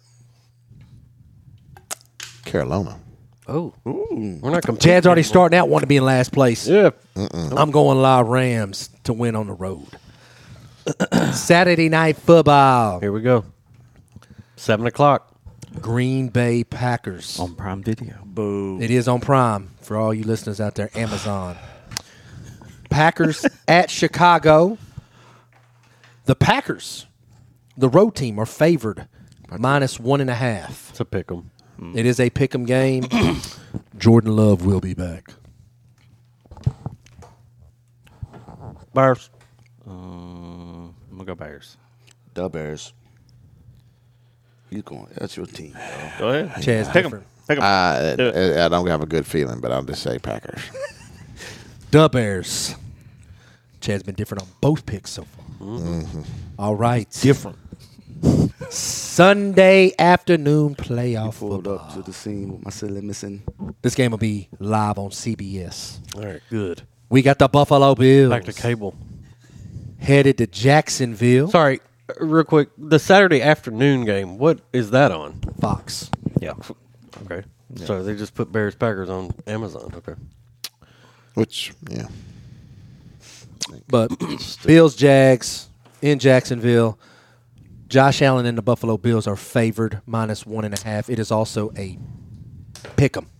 Carolina. Oh, Ooh. we're not competing. Chad's already starting out wanting to be in last place. Yeah. I'm going La Rams to win on the road. Saturday night football. Here we go. 7 o'clock. Green Bay Packers. On Prime Video. Boo. It is on Prime for all you listeners out there. Amazon. Packers at Chicago. The Packers, the road team, are favored minus 1.5. It's a pick 'em. It is a pick'em game. Jordan Love will be back. Bears. I'm going to go Bears. The Bears. He's going. That's your team. Go ahead. Chad's Pick 'em. different. Pick 'em. Do it. I don't have a good feeling, but I'll just say Packers. The Bears. Chad's been different on both picks so far. All right. Different. Sunday afternoon playoff Pulled football. up to the scene with my silly missing. This game will be live on CBS. All right, good. We got the Buffalo Bills Back to cable. headed to Jacksonville. Sorry, real quick. The Saturday afternoon game, what is that on? Fox. Yeah. Okay. So they just put Bears Packers on Amazon. Okay. Which, yeah. But Bills Jags in Jacksonville. Josh Allen and the Buffalo Bills are favored minus 1.5. It is also a pick 'em.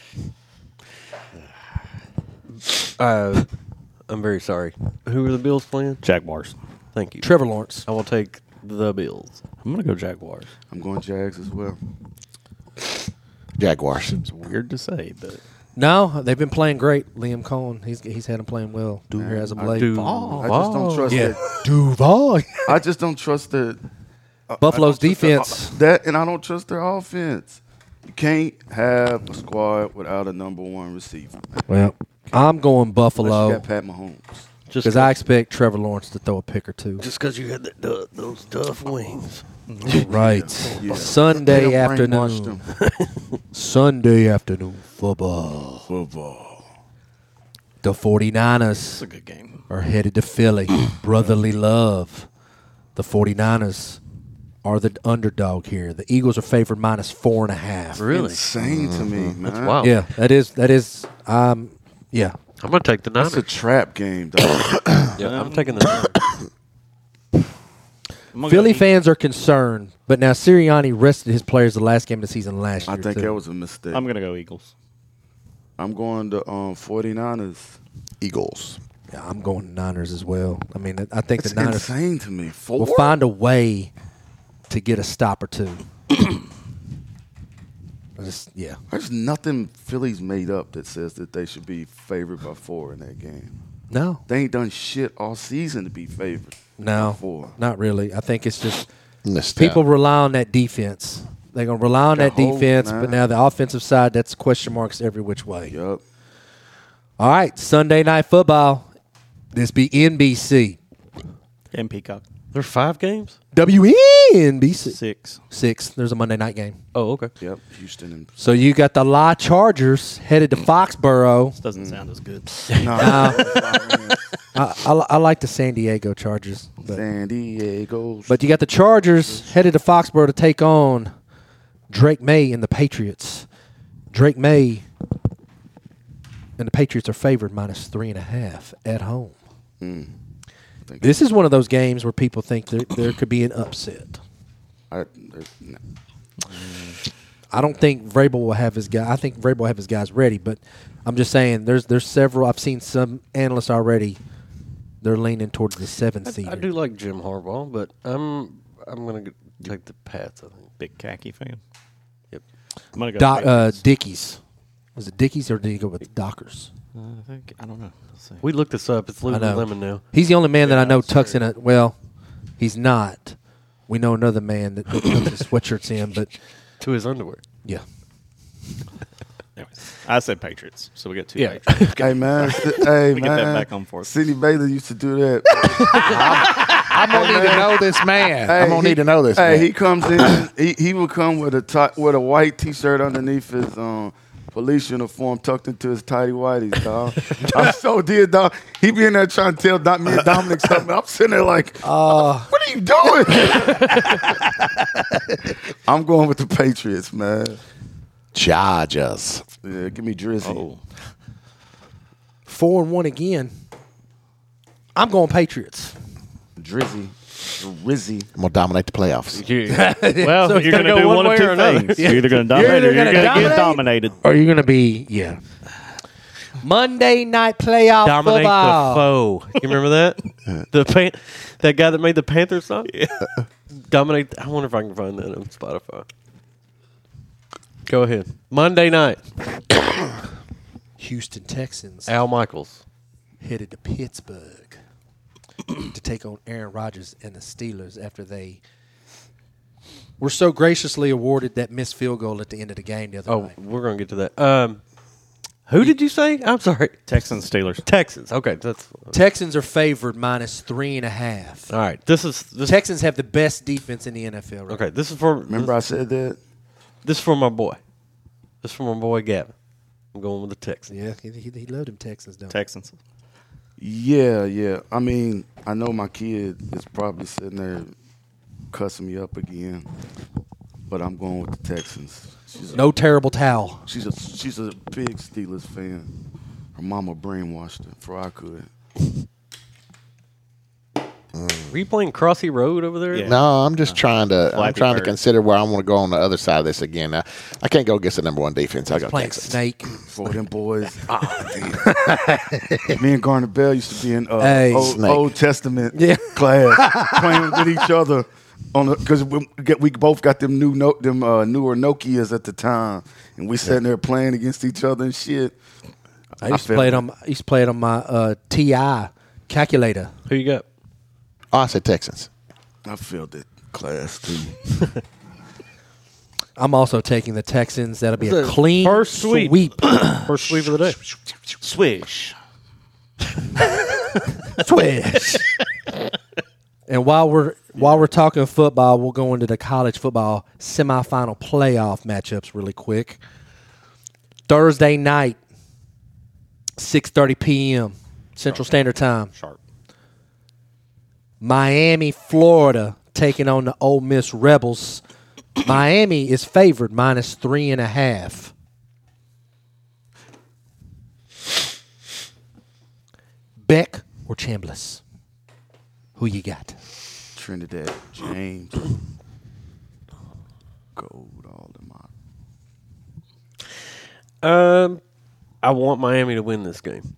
I'm very sorry. Who are the Bills playing? Jaguars. Thank you. Trevor Lawrence. I will take the Bills. I'm going to go Jaguars. I'm going Jags as well. Jaguars. It's weird to say, but No, they've been playing great. Liam Cohen, he's had them playing well. Duver as of late. I just don't trust Yeah, it. Duval. I just don't trust the Buffalo's I don't trust defense. that, and I don't trust their offense. You can't have a squad without a number one receiver. Well, I'm going Unless you Buffalo got Pat Mahomes. because I expect Trevor Lawrence to throw a pick or two. Just because you had those tough wings. Right. Yeah. Sunday They don't brainwash afternoon. them. Sunday afternoon football. Football. The 49ers it's a good game. are headed to Philly. Brotherly love. The 49ers are the underdog here. The Eagles are favored minus 4.5. Really? Insane to me, man. That's wild. Yeah, that is yeah. I'm going to take the That's Niners. a trap game, dog. Yeah, I'm taking the Niners. I'm gonna Philly go fans are concerned, but now Sirianni rested his players the last game of the season last year. I think too. that was a mistake. I'm going to go Eagles. I'm going to 49ers. Eagles. Yeah, I'm going Niners as well. I mean, I think It's the Niners insane to me. will 4? find a way to get a stop or two. There's nothing Philly's made up that says that they should be favored by 4 in that game. No. They ain't done shit all season to be favored. No, not really. I think it's just Nostalgia. people rely on that defense. They're going to rely on that defense, but now the offensive side, that's question marks every which way. Yup. All right, Sunday Night Football. This be NBC. And Peacock. There are 5 games? WNBC. 6. There's a Monday night game. Oh, okay. Yep. Houston and So you got the La Chargers headed to Foxborough. This doesn't sound as good. I like the San Diego Chargers. But, San Diego. but you got the Chargers headed to Foxborough to take on Drake May and the Patriots. Drake May and the Patriots are favored -3.5 at home. This is one of those games where people think there could be an upset. I don't think Vrabel will have his guy. I think Vrabel will have his guys ready, but I'm just saying there's several. I've seen some analysts already. They're leaning towards the 7th seed. I do like Jim Harbaugh, but I'm going to take the Pats, I think. Big khaki fan. Yep. I'm going to go Dickies. Was it Dickies or did he go with Dockers? I don't know. Let's see. We looked this up. It's Lululemon now. He's the only man that I know tucks in a. Well, he's not. We know another man that tucks his sweatshirts in, but to his underwear. Yeah. Anyways, I said Patriots, so we got 2 Yeah. Patriots. Hey man, We get that back on forth. Sidney Baylor used to do that. I'm gonna need to know this man. I'm gonna need to know this Hey, man. he comes in. He would come with a white T-shirt underneath his police uniform tucked into his tighty whities, dog. I so did, dog. He be in there trying to tell me and Dominic something. I'm sitting there like, what are you doing? I'm going with the Patriots, man. Chargers. Yeah, give me Drizzy. Oh. 4-1 again. I'm going Patriots. Drizzy. I'm gonna dominate the playoffs. Well, So you're it's going to gonna do go one one of way two or another. things. You're either going to dominate or you're going to get dominated. Or you're going to be, Monday night playoff Dominate football. the foe. You remember that? That guy that made the Panthers song? Yeah. Dominate. I wonder if I can find that on Spotify. Go ahead. Monday night. Houston Texans Al Michaels. headed to Pittsburgh to take on Aaron Rodgers and the Steelers after they were so graciously awarded that missed field goal at the end of the game the other night. We're going to get to that. Who did you say? I'm sorry. Texans, Steelers. Texans. Okay. That's Texans are favored -3.5. all right. This Texans have the best defense in the NFL. Right? Okay. This is for Remember I said that? This is for my boy. This is for my boy Gavin. I'm going with the Texans. Yeah, he loved them Texans, don't he? Texans. Yeah. I mean, I know my kid is probably sitting there cussing me up again, but I'm going with the Texans. No terrible towel. She's a big Steelers fan. Her mama brainwashed her before I could. Were you playing Crossy Road over there? Yeah. No, I'm just trying to. I'm Flappy trying to Bird. consider where I want to go on the other side of this again. Now, I can't go against the number 1 defense. I got Playing Texans. Snake. For them boys. Me and Garner Bell used to be in Hey. Old Testament Yeah. class playing with each other because we both got them newer Nokias at the time, and we sitting there playing against each other and shit. I used to play it on my TI calculator. Who you got? Oh, I said Texans. I failed that class too. I'm also taking the Texans. That'll be a It's a clean first sweep. First sweep of the day. Swish. Swish. And while we're talking football, we'll go into the college football semifinal playoff matchups really quick. Thursday night, 6:30 p.m. Central Standard Time. Sharp. Miami, Florida, taking on the Ole Miss Rebels. Miami is favored -3.5. Beck or Chambliss? Who you got? Trinidad James. Gold all them out. I want Miami to win this game,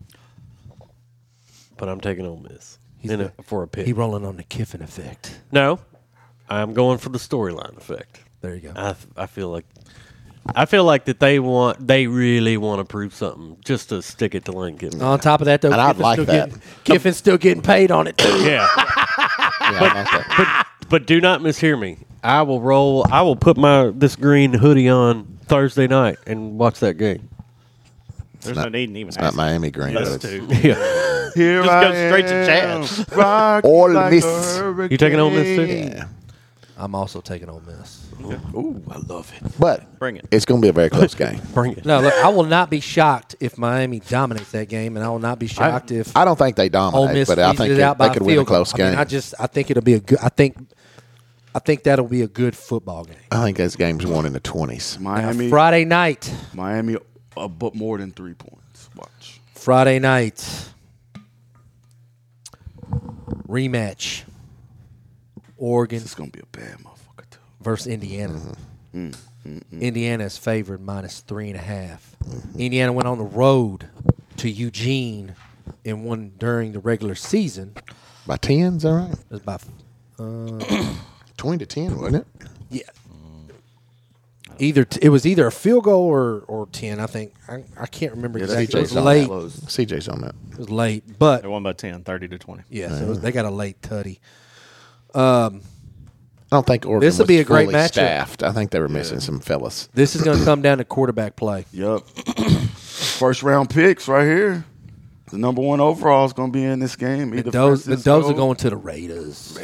but I'm taking Ole Miss for a pick. He rolling on the Kiffin effect. No, I'm going for the storyline effect. There you go. I feel like I feel like that they really want to prove something just to stick it to Lane Kiffin. On top of that, though, And I'd like that. Kiffin's still getting paid on it, too. Yeah. I like that. But do not mishear me. I will put this green hoodie on Thursday night and watch that game. There's no need in even It's not Miami green. Us but two. Yeah. Here Just I go straight to am, Chad. rock Ole like Miss. a hurricane. You taking Ole Miss too? Yeah. I'm also taking Ole Miss. Ooh, I love it. But Bring it. it's going to be a very close game. Bring it. No, look, I will not be shocked if Miami dominates that game, and I will not be shocked if I don't think they Ole dominate, Miss but I squeezes think it out by they a could win a field goal. close game. I think it'll be a good. I think that'll be a good football game. I think this game's won in the 20s. Miami, Friday night. Miami, but more than 3 points. Watch. Friday night. Rematch. Oregon This is gonna be a bad motherfucker too. versus Indiana. Mm-hmm. Indiana is favored -3.5. Indiana went on the road to Eugene and won during the regular season. By 10, is that right? It was about 20 to 10, wasn't it? yeah. It was either a field goal or 10. I think I can't remember Yeah, exactly. It was CJ's on late. that. CJ's on that. It was late, but They won by 10, 30 to 20. yeah, so they got a late tutty. I don't think Oregon This will was be a great fully matchup. staffed. I think they were missing some fellas. This is going to come down to quarterback play. Yup. First round picks right here. The number 1 overall is gonna be in this game. The Either Does Francisco- are going to the Raiders.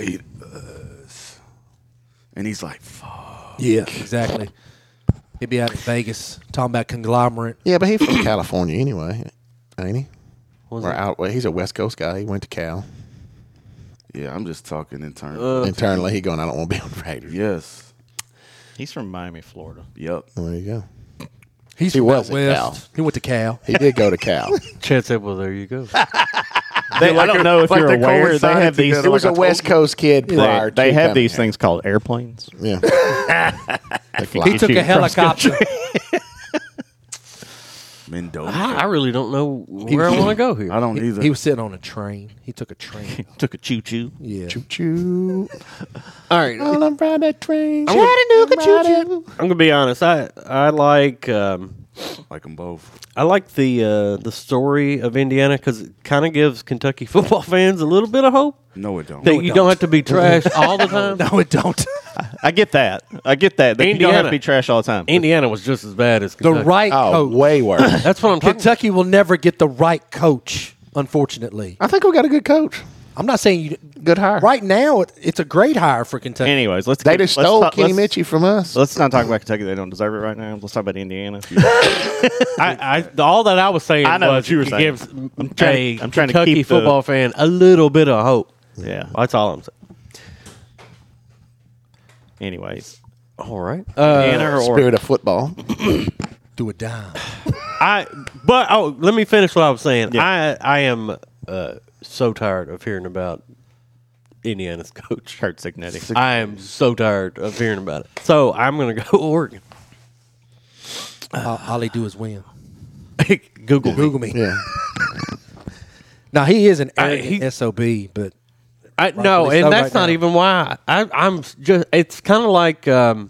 And he's like, fuck. Yeah, exactly. He'd be out in Vegas talking about conglomerate. Yeah, but he's from California anyway, ain't he? Was Or it? out, well, he's a West Coast guy. He went to Cal. Yeah, I'm just talking internally. Internally, he going, I don't want to be on the Raiders. Yes. He's from Miami, Florida. Yep. Well, there you go. He's He from was out at Cal. west. He went to Cal. He did go to Cal. Chad said, well, there you go. I don't know if like you're they aware. They coincided have these. together. It was Like a I West told you. Coast kid prior. They to have coming these here. things called airplanes. Yeah. They fly. He took a helicopter. Mendoza. I really don't know where I want to go here. I don't either. He was sitting on a train. He took a train. Took a choo choo. Yeah. Choo choo. All right. All I'm riding that train. Chattanooga choo choo. I'm gonna be honest. I like like them both. I like the story of Indiana because it kind of gives Kentucky football fans a little bit of hope No, it don't. that you don't have to be trashed all the time. No, it don't. I get that. That you don't have Indiana. to be trash all the time. Indiana was just as bad as The Kentucky. right Oh, coach. way worse. That's what I'm talking. Kentucky will never get the right coach, unfortunately. I think we got a good coach. I'm not saying you. Good hire. Right now, it's a great hire for Kentucky. Anyways, let's. They keep- just let's stole talk- Kenny let's- Mitchell from us. Let's not talk about Kentucky. They don't deserve it right now. Let's talk about Indiana. All that I was saying I know was what you were it saying. gives I'm trying to Kentucky keep the- football fan a little bit of hope. Yeah. That's all I'm saying. Anyways, All right. Indiana or Spirit of football. Do a dime. Let me finish what I was saying. Yeah. I am so tired of hearing about Indiana's coach. Kurt Signetti. I am so tired of hearing about it. So I'm going to go Oregon. All he do is win. Google me. me. Yeah. Now he is an I- arrogant he- SOB, but No, rightfully and so that's right not now. even why. I'm just. It's kind of like.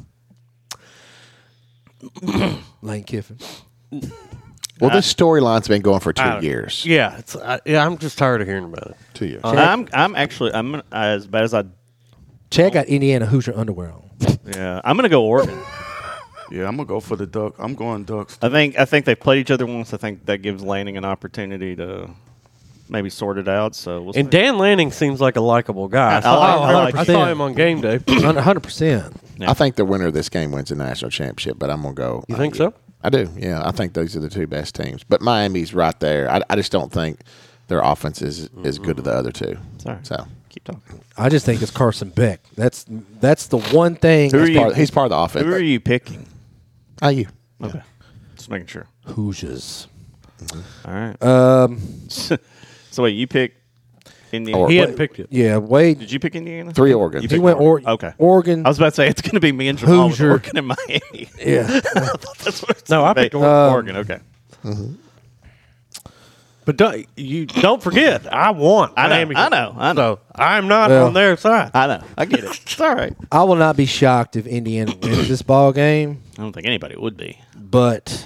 Lane Kiffin. Well, this storyline's been going for 2 I don't- years. Yeah, I'm just tired of hearing about it. 2 years. I'm as bad as I. Chad got Indiana Hoosier underwear on. Yeah, I'm gonna go Oregon. Yeah, I'm gonna go for the Duck. I'm going Ducks. I think they've played each other once. I think that gives Lanning an opportunity to maybe sort it out. So we'll And see. Dan Lanning seems like a likable guy. I I saw him on game day. 100%. I think the winner of this game wins the national championship, but I'm going to go. You think so? I do, yeah. I think those are the two best teams. But Miami's right there. I just don't think their offense is as good as the other two. Sorry. So Keep talking. I just think it's Carson Beck. That's the one thing. He's part of the offense. Who are you picking? IU. Okay. Just making sure. Hoosiers. All right. So wait, you picked Indiana. Or- He hadn't picked it. Yeah, Wade. Did you pick Indiana? 3 Oregon. You He picked went Okay. Oregon. I was about to say it's going to be me and Jamal with Hoosier. Oregon and Miami. Yeah. That's what it's No, I gonna be. picked Oregon. Oregon. Okay. But But don't forget, I want Miami. I know. So I'm not on their side. I know. I get it. It's all right. I will not be shocked if Indiana wins this ball game. I don't think anybody would be. But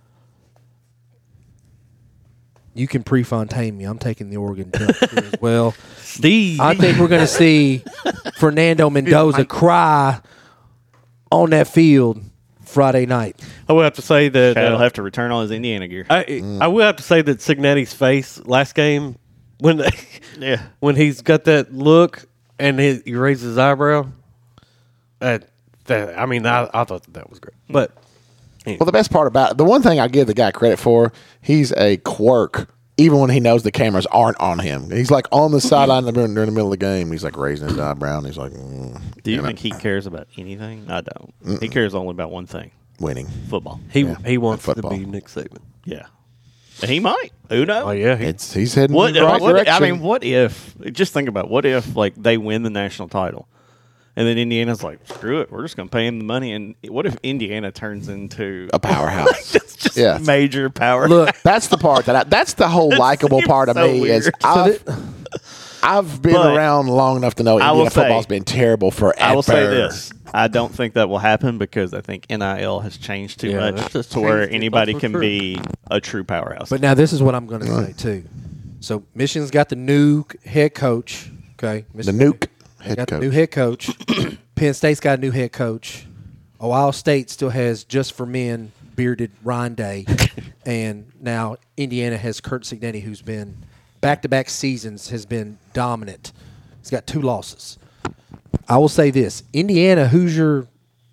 you can Prefontaine me. I'm taking the Oregon Ducks here as well. Steve. I think we're going to see Fernando Mendoza cry on that field Friday night. I will have to say that Chad will have to return all his Indiana gear. I will have to say that Signetti's face last game when when he's got that look and he raises his eyebrow. I thought that was great. But well, the best part about it, the one thing I give the guy credit for, he's a quirk. Even when he knows the cameras aren't on him, he's like on the sideline during the middle of the game. He's like raising his eyebrow. And he's like, Do you think he cares about anything? I don't. He cares only about one thing: winning football. He wants football. to be Nick Saban. Yeah, and he might. Who knows? Oh yeah, he's heading what, in the right direction. I mean, what if? Just think about what if like they win the national title, and then Indiana's like, screw it, we're just going to pay him the money. And what if Indiana turns into a powerhouse? just major power. Look, that's the part that's the whole likable part of so me weird. is I've been around long enough to know Indiana football's been terrible forever. I will say this. I don't think that will happen because I think NIL has changed too much to where anybody can be a true powerhouse. But now this is what I'm going to say, too. So Michigan's got the new head coach. Okay, the nuke head got coach. the new head coach. Penn State's got a new head coach. Ohio State still has Just for Men, bearded Ryan Day. And now Indiana has Kurt Cignetti, who's been back-to-back seasons, has been dominant. He's got 2 losses. I will say this. Indiana, Hoosier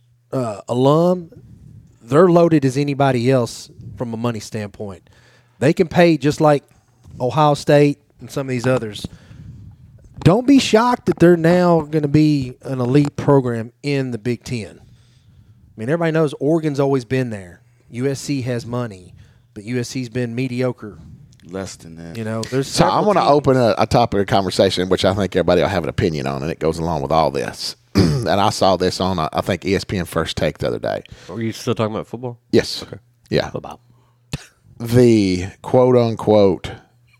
alum, they're loaded as anybody else from a money standpoint. They can pay just like Ohio State and some of these others. Don't be shocked that they're now going to be an elite program in the Big Ten. I mean, everybody knows Oregon's always been there. USC has money, but USC's been mediocre. Less than that. You know, there's So I want to open a topic of conversation, which I think everybody will have an opinion on, and it goes along with all this. And I saw this on, I think, ESPN First Take the other day. Are you still talking about football? Yes. Okay. Yeah. Football. The quote-unquote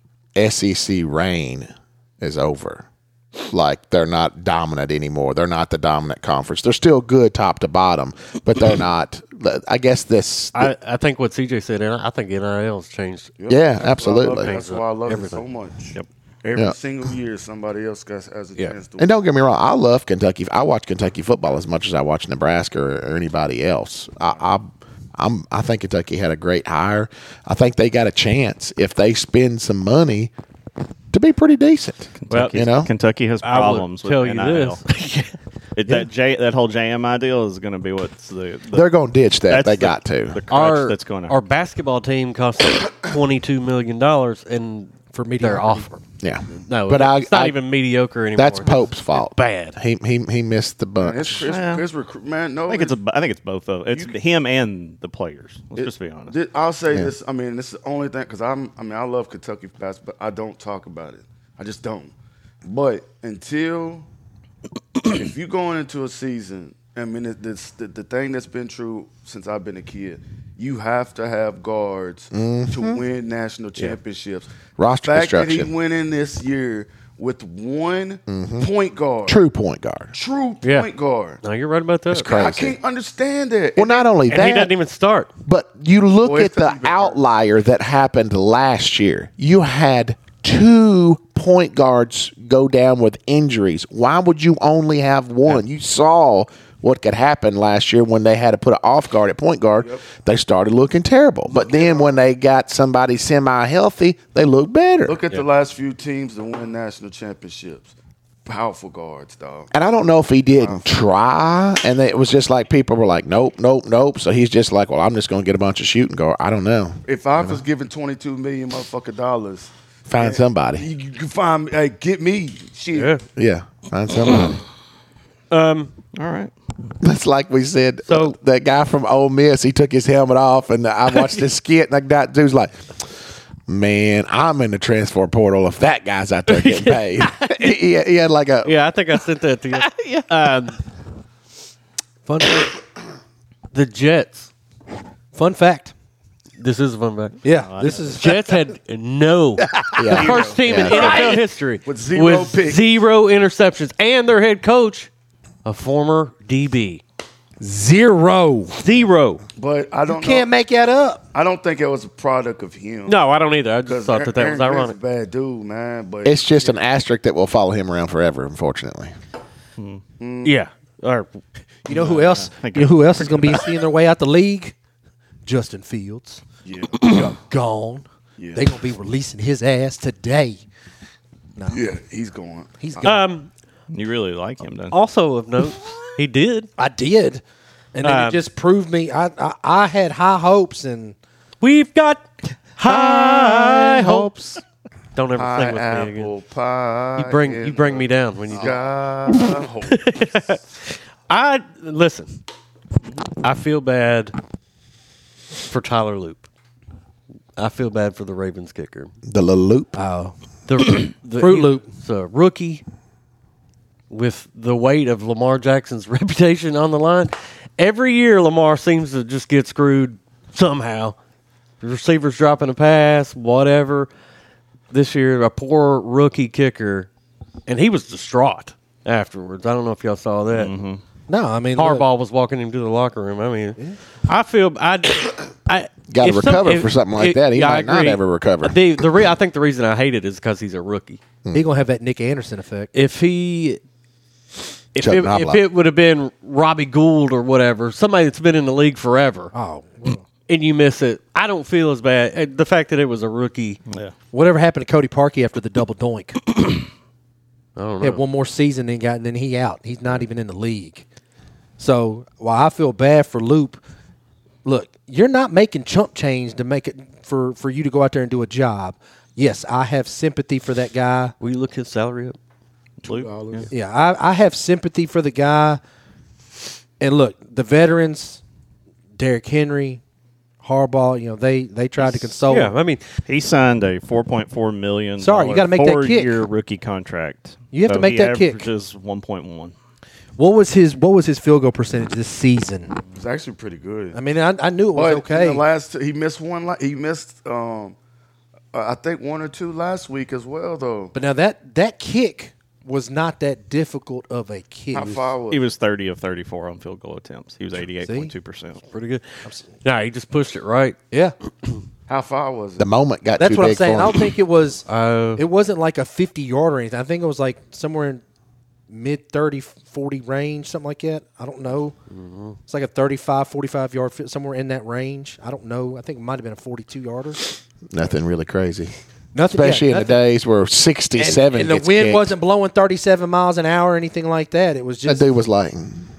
SEC reign is over. Like, they're not dominant anymore. They're not the dominant conference. They're still good top to bottom, but they're not. I guess this. I think what CJ said, I think NIL's changed. Yeah, absolutely. That's why I love everything. it so much. Yep. Every single year, somebody else has a chance to win. And don't get me wrong, I love Kentucky. I watch Kentucky football as much as I watch Nebraska or anybody else. I think Kentucky had a great hire. I think they got a chance if they spend some money to be pretty decent. Kentucky has problems with tell you NIL. this. That whole JMI deal is going to be what's the they're going to ditch that. They got the to. crutch that's going to Our basketball team cost $22 million and for mediocre. their offer. Yeah. No, but it's not even mediocre anymore. That's Pope's fault. Bad. He missed the bunch. Man, no. I think it's both of it's him and the players. Let's just be honest. I'll say this. I mean, this is the only thing because I love Kentucky basketball, but I don't talk about it. I just don't. But until if you're going into a season, I mean, the thing that's been true since I've been a kid, you have to have guards to win national championships. Roster the fact construction. that he went in this year with one point guard. True point guard. True point guard. No, you're right about that. It's crazy. I can't understand that. Well, not only And that, he doesn't even start. but you look Boy, at the outlier that happened last year. You had 2 point guards go down with injuries. Why would you only have one? You saw what could happen last year when they had to put an off guard at point guard. They started looking terrible. But then when they got somebody semi-healthy, they looked better. Look at the last few teams that win national championships. Powerful guards, dog. And I don't know if he didn't try, and it was just like people were like, nope. So he's just like, well, I'm just going to get a bunch of shooting guard. I don't know. If I was given $22 million motherfucking dollars, Find somebody. you can find, get me. Shit. Yeah, find somebody. All right. That's like we said. So that guy from Ole Miss, he took his helmet off, and I watched this skit, and that dude's like, "Man, I'm in the transfer portal if that guy's out there getting paid." he had like a I think I sent that to you. Fun fact. The Jets. Fun fact. This is a fun fact. Yeah, this is Jets had the first team in NFL history With zero picks. 0 interceptions, and their head coach, a former DB. 0. But I don't Can't make that up. I don't think it was a product of him. No, I don't either. I just 'Cause thought that Aaron was Grant's ironic. a bad dude, man. But It's just an asterisk that will follow him around forever, unfortunately. Yeah. Or, You know who else? You know who else is going to be seeing their way out the league? Justin Fields. yeah, Gone. Yeah. They're going to be releasing his ass today. yeah, he's going. He's gone. You really like him, don't you? also of note, he did. I did. And then it just proved me. I had high hopes, and We've got high hopes. Don't ever sing with me again. Apple pie. You bring me down when you do. God, Listen. I feel bad for Tyler Loop. I feel bad for the Ravens kicker. The little loop. The Fruit Loop. It's a rookie with the weight of Lamar Jackson's reputation on the line. Every year, Lamar seems to just get screwed somehow. The receiver's dropping a pass, whatever. This year, a poor rookie kicker, and he was distraught afterwards. I don't know if y'all saw that. Mm-hmm. no, I mean, Harbaugh was walking him to the locker room. I mean, I feel I Got to if recover if- for something like that. He yeah, I might not agree. ever recover. I think the reason I hate it is because he's a rookie. He going to have that Nick Anderson effect. If Chuck Knobloch. it would have been Robbie Gould or whatever, somebody that's been in the league forever, Oh, and you miss it, I don't feel as bad. The fact that it was a rookie, Yeah. whatever happened to Cody Parkey after the double doink? I don't He had know. one more season and then he out. He's not even in the league. So while I feel bad for Loop, look, you're not making chump change to make it for you to go out there and do a job. Yes, I have sympathy for that guy. Will you look his salary up? Luke? Yeah, I have sympathy for the guy. And look, the veterans, Derrick Henry, Harbaugh, they tried to console Yeah, him. I mean, He signed a $4.4 million Sorry, you gotta make that kick. 4-year rookie contract. You have to make that kick. Averages 1.1. What was his field goal percentage this season? it was actually pretty good. I mean, I knew it was But okay. in the last, he missed one. He missed, I think 1 or 2 last week as well, though. But now that kick was not that difficult of a kick. How far was He was 30 of 34 on field goal attempts. He was 88.2%. pretty good. Yeah, he just pushed it right. Yeah, How far was it? The moment got that's too what I'm big saying. for I him. don't think it was. Uh, It wasn't like a 50-yard or anything. I think it was like somewhere in mid 30, 40 range, something like that. I don't know. It's like a 35, 45-yard fit, somewhere in that range. I don't know. I think it might have been a 42-yarder. Nothing really crazy. Nothing, Especially in the nothing. days where 67 And the gets wind kicked. wasn't blowing 37 miles an hour or anything like that. It was That just, dude was like,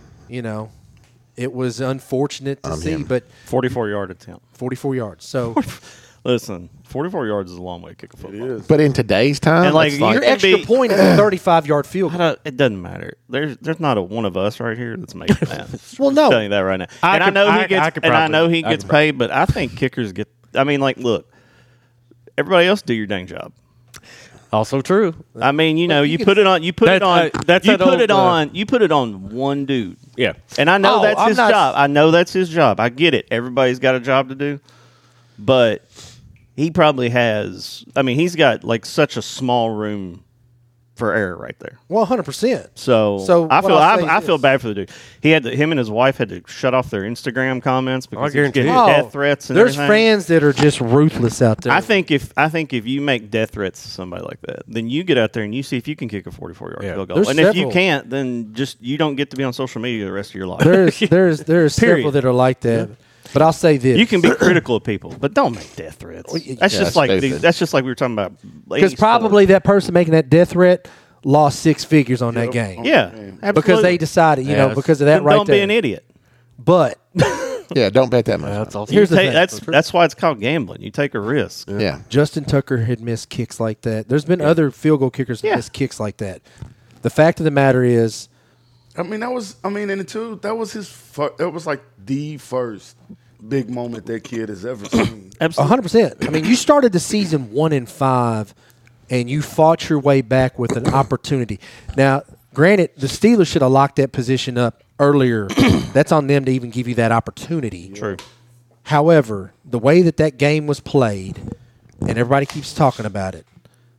it was unfortunate to see, him. but 44-yard attempt. 44 yards. So Listen, 44 yards is a long way to kick a football. It is. but in today's time, And, like, it's you're your can extra be- point is a 35-yard field goal. It doesn't matter. There's not a one of us right here that's making that. Well, no. I'm telling you that right now. I And could- I know I he gets. could And I probably- know he I gets could probably- paid, but I think kickers get. I mean, like, look, everybody else do your dang job. also true. I mean, you you put it on. You put it on. That's you that put old, it on. You put it on one dude. Yeah. And I know Oh, that's I'm his not- job. I know that's his job. I get it. Everybody's got a job to do. But he probably has. I mean, he's got like such a small room for error right there. Well, 100%. So I what feel I'll say I is feel this. bad for the dude. Him and his wife had to shut off their Instagram comments because he was guarantee getting you. death threats and There's everything. fans that are just ruthless out there. I think if you make death threats to somebody like that, then you get out there and you see if you can kick a 44-yard Yeah. field goal. There's And if you several. can't, then just you don't get to be on social media the rest of your life. there's Period. several that are like that. But I'll say this. You can be critical of people, but don't make death threats. That's Yeah, just like stupid. that's just like we were talking about. because probably that person making that death threat lost 6 figures on that game. yeah, absolutely. Because they decided, Yes. because of that Then right don't there. be an idiot. But yeah, don't bet that much. That's also Here's the thing. That's why it's called gambling. You take a risk. Yeah. Justin Tucker had missed kicks like that. There's been other field goal kickers that missed kicks like that. The fact of the matter is, and the two, that was his. It was like the first big moment that kid has ever seen. Absolutely. 100%. I mean, you started the season 1-5, and you fought your way back with an opportunity. Now, granted, the Steelers should have locked that position up earlier. That's on them to even give you that opportunity. True. However, the way that game was played, and everybody keeps talking about it,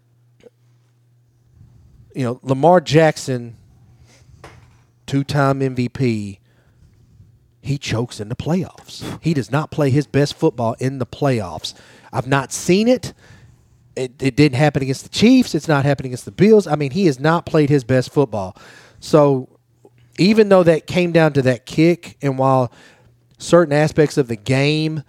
Lamar Jackson, 2-time MVP, he chokes in the playoffs. He does not play his best football in the playoffs. I've not seen it. It didn't happen against the Chiefs. It's not happening against the Bills. I mean, he has not played his best football. So even though that came down to that kick, and while certain aspects of the game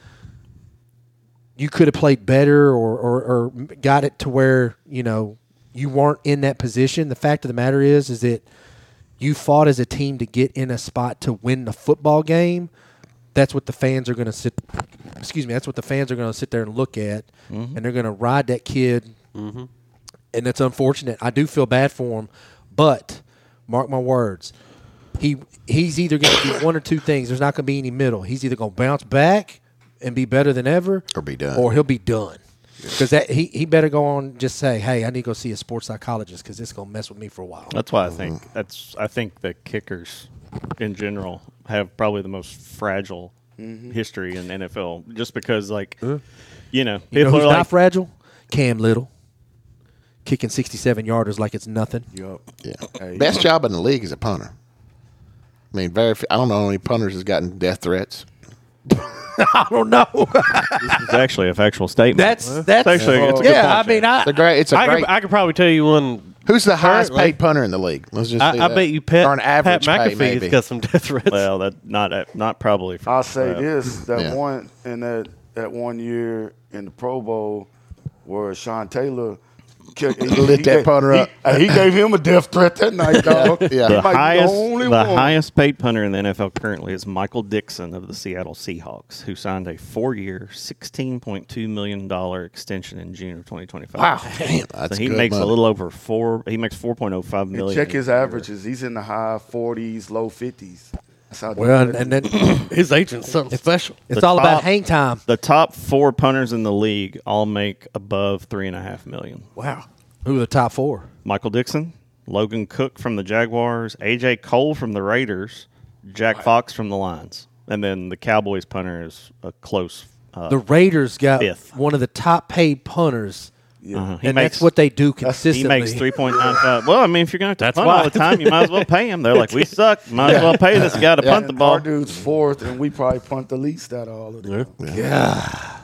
you could have played better or got it to where, you weren't in that position, the fact of the matter is that you fought as a team to get in a spot to win the football game. That's what the fans are going to sit. That's what the fans are going to sit there and look at, and they're going to ride that kid. And that's unfortunate. I do feel bad for him, but mark my words, he's either going to do one or two things. There's not going to be any middle. He's either going to bounce back and be better than ever, or be done, or he'll be done. Because he better go on and just say, hey, I need to go see a sports psychologist because it's going to mess with me for a while. That's why I think the kickers in general have probably the most fragile history in the NFL, just because people who's not fragile? Cam Little, kicking 67-yarders like it's nothing. Yep. Yeah. Hey, best job in the league is a punter. I mean, I don't know how many punters has gotten death threats. I don't know. This is actually a factual statement. That's actually it's a good point, I mean, I could probably tell you one. Who's the highest paid punter in the league? Let's just. I bet you Pat McAfee has got some death threats. Well, that not probably. I'll say this: one in that 1 year in the Pro Bowl where Sean Taylor lit that punter up. He gave him a death threat that night, dog. Yeah. The highest paid punter in the NFL currently is Michael Dixon of the Seattle Seahawks, who signed a 4-year, $16.2 million extension in June of 2025. Wow, damn, that's so he good makes money. a little over He makes $4.05 million. Check his averages. He's in the high 40s, low 50s. Well, and then his agent's something special. It's all about hang time. The top 4 punters in the league all make above $3.5 million. Wow. Who are the top 4? Michael Dixon, Logan Cook from the Jaguars, A.J. Cole from the Raiders, Jack Fox from the Lions. And then the Cowboys punter is a close the Raiders got 5th. one of the top paid punters. Yeah. And that's what they do consistently. He makes 3.95. Well, I mean, if you're going to punt all the time, you might as well pay him. They're like, we suck. Might as well pay this guy to punt the ball. Our dude's 4th, and we probably punt the least out of all of them. Yeah.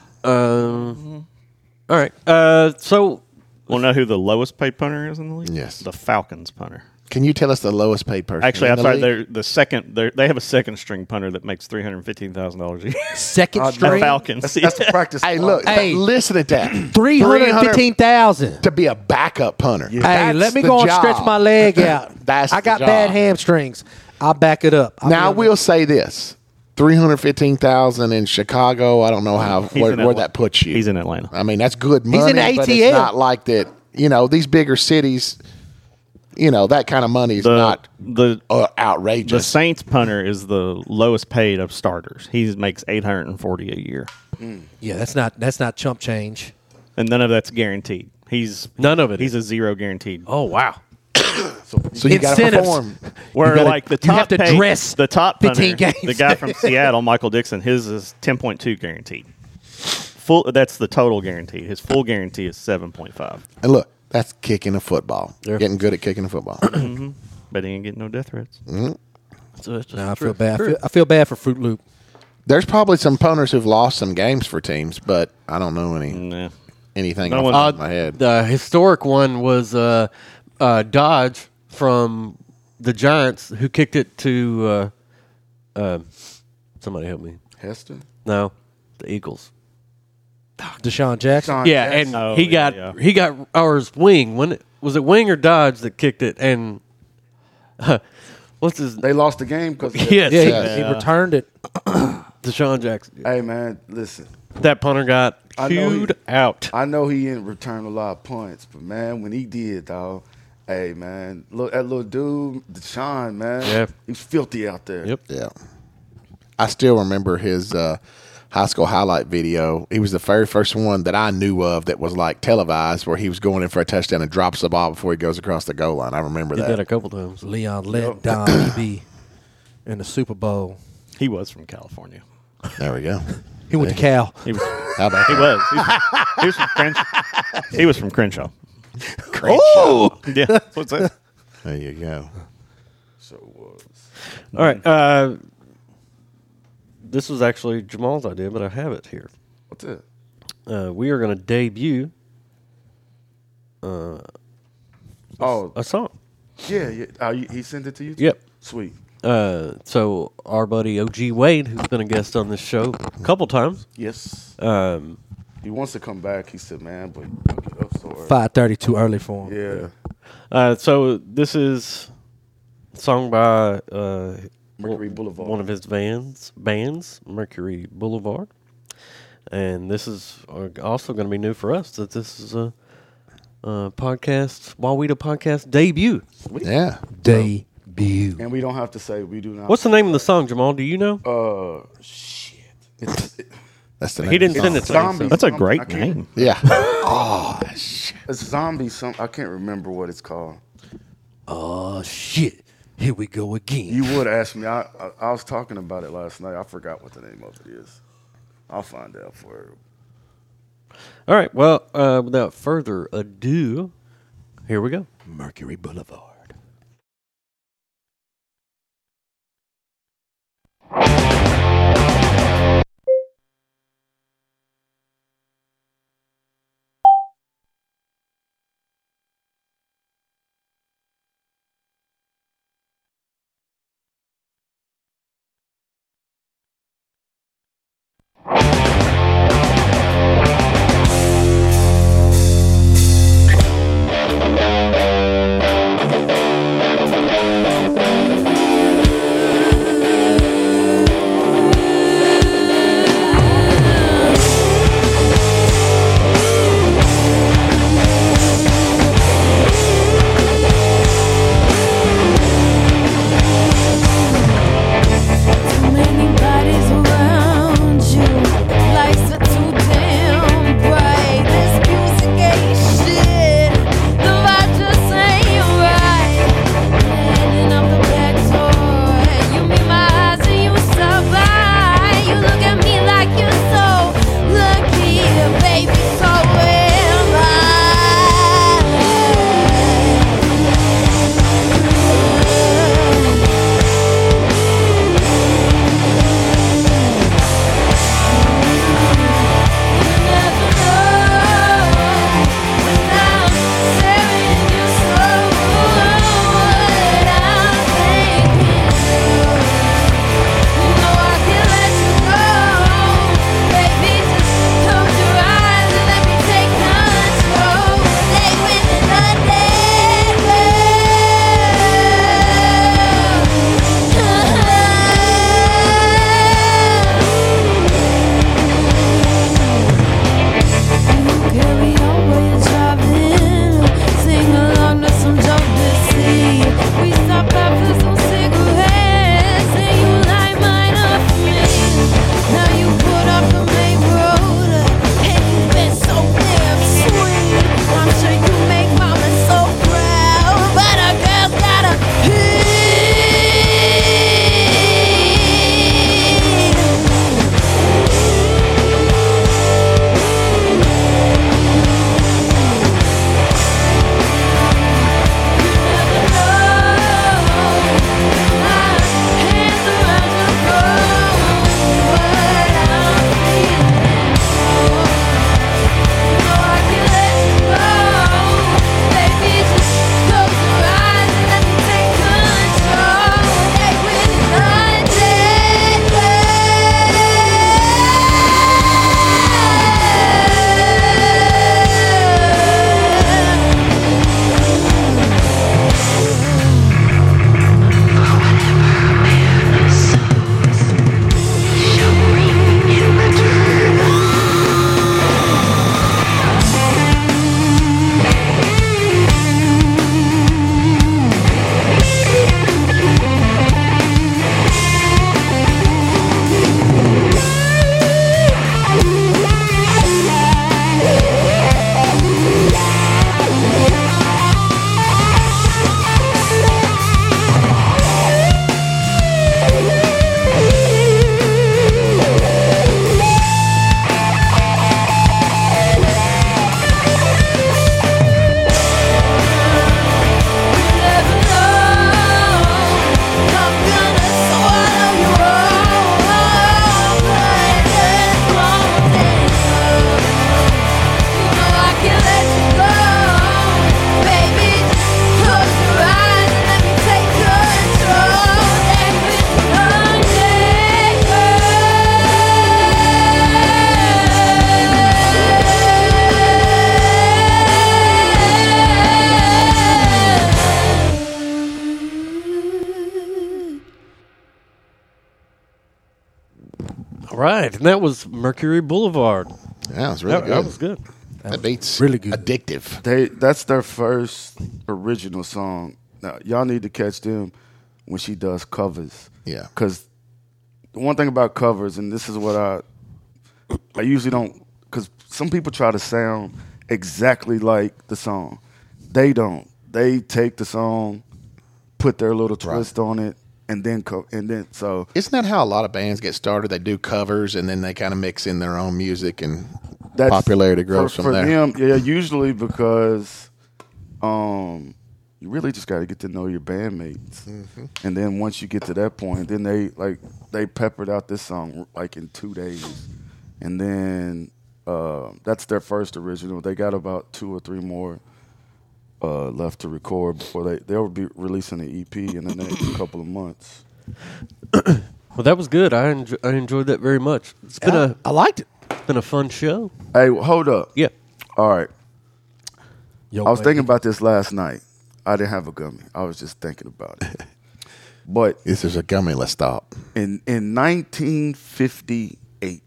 All right. So we'll know who the lowest paid punter is in the league? Yes. The Falcons punter. Can you tell us the lowest paid person? Actually, in I'm the sorry. league? They're the second. They have a second string punter that makes $315,000 a year. Second The string? Falcons. That's the practice. Hey, look, Hey. listen at that. $315,000. To be a backup punter. Yeah. Hey, That's let me the go and job. stretch my leg out. That's I got the bad job. hamstrings. I'll back it up. Now, we'll say this. $315,000 in Chicago. I don't know where that puts you. He's in Atlanta. I mean, that's good money. He's in but ATL. it's not like that. These bigger cities. That kind of money is not outrageous. The Saints punter is the lowest paid of starters. He makes $840 a year, Yeah, that's not chump change. and none of that's guaranteed. None of it He's a zero guaranteed. Oh wow. So you got to Incentives. perform. Where gotta- the you top have to paid- dress the top 15 punter, games. the guy from Seattle, Michael Dixon, his is 10.2 guaranteed. That's the total guaranteed. His full guarantee is 7.5. And look, that's kicking a football. Getting good at kicking a football. But he ain't getting no death threats. So it's just No, I feel bad. I feel bad for Fruit Loop. There's probably some punters who've lost some games for teams, but I don't know Nah. anything No off one- the top of my head. The historic one was Dodge from the Giants, who kicked it to somebody help me. Heston? No, the Eagles. Deshaun Jackson. Sean Yeah, Jackson. and he got ours Wing. Was it Wing or Dodge that kicked it? And what's his? They lost the game because Yes, Yeah, he returned it. Deshaun Jackson. Hey, man, listen. That punter got I know chewed out. I know he didn't return a lot of punts, but, man, when he did, dog, hey, man, look, that little dude, Deshaun, man, Yeah. he's filthy out there. Yep. Yeah. I still remember his high school highlight video. He was the very first one that I knew of that was like televised, where he was going in for a touchdown and drops the ball before he goes across the goal line. I remember Did that. that a couple times. Leon let Don be in the Super Bowl. He was from California. There we go. He went to Cal. He was. How about He that? was. He was from Crenshaw. He was from Crenshaw. Oh! Yeah. What's that? There you go. All right. This was actually Jamal's idea, but I have it here. What's it? We are going to debut Oh, a song. yeah. He sent it to you? Yep. Sweet. So our buddy OG Wade, who's been a guest on this show a couple times. Yes. Um, He wants to come back. He said, man, but I'll get up so early. 5:30 too early for him. Yeah. so this is a song by Mercury Boulevard. one of his bands, Mercury Boulevard. And this is also going to be new for us, that this is a podcast, Wawita podcast debut. Sweet. Yeah. Debut. And we don't have to say we do not. What's the name of the song, Jamal? Do you know? Shit. That's the He name didn't of the send it song. to me. Zombie. That's a I great can't- name. Yeah. Oh, shit. It's zombie. I can't remember what it's called. Oh, shit. Here we go again. You would ask me. I was talking about it last night. I forgot what the name of it is. I'll find out for her. All right. Well, without further ado, here we go. Mercury Boulevard. right, and that was Mercury Boulevard. That was really good. That was good. That beat's really good. Addictive. That's their first original song. Now, y'all need to catch them when she does covers. Yeah. Because the one thing about covers, and this is what I usually don't, because some people try to sound exactly like the song. They don't. They take the song, put their little twist on it, and then so. Isn't that how a lot of bands get started? They do covers, and then they kind of mix in their own music, and That's, popularity grows from there. For them, yeah, usually because you really just got to get to know your bandmates, and then once you get to that point, then they peppered out this song like in 2 days, and then that's their first original. They got about 2 or 3 more left to record before they'll be releasing an EP in the next couple of months. Well, that was good. I enjoyed that very much. It's been I liked it. It's been a fun show. Hey, hold up. Yeah. All right. Yo, I was baby. thinking about this last night. I didn't have a gummy. I was just thinking about it. But This is a gummy. Let's stop. in 1958,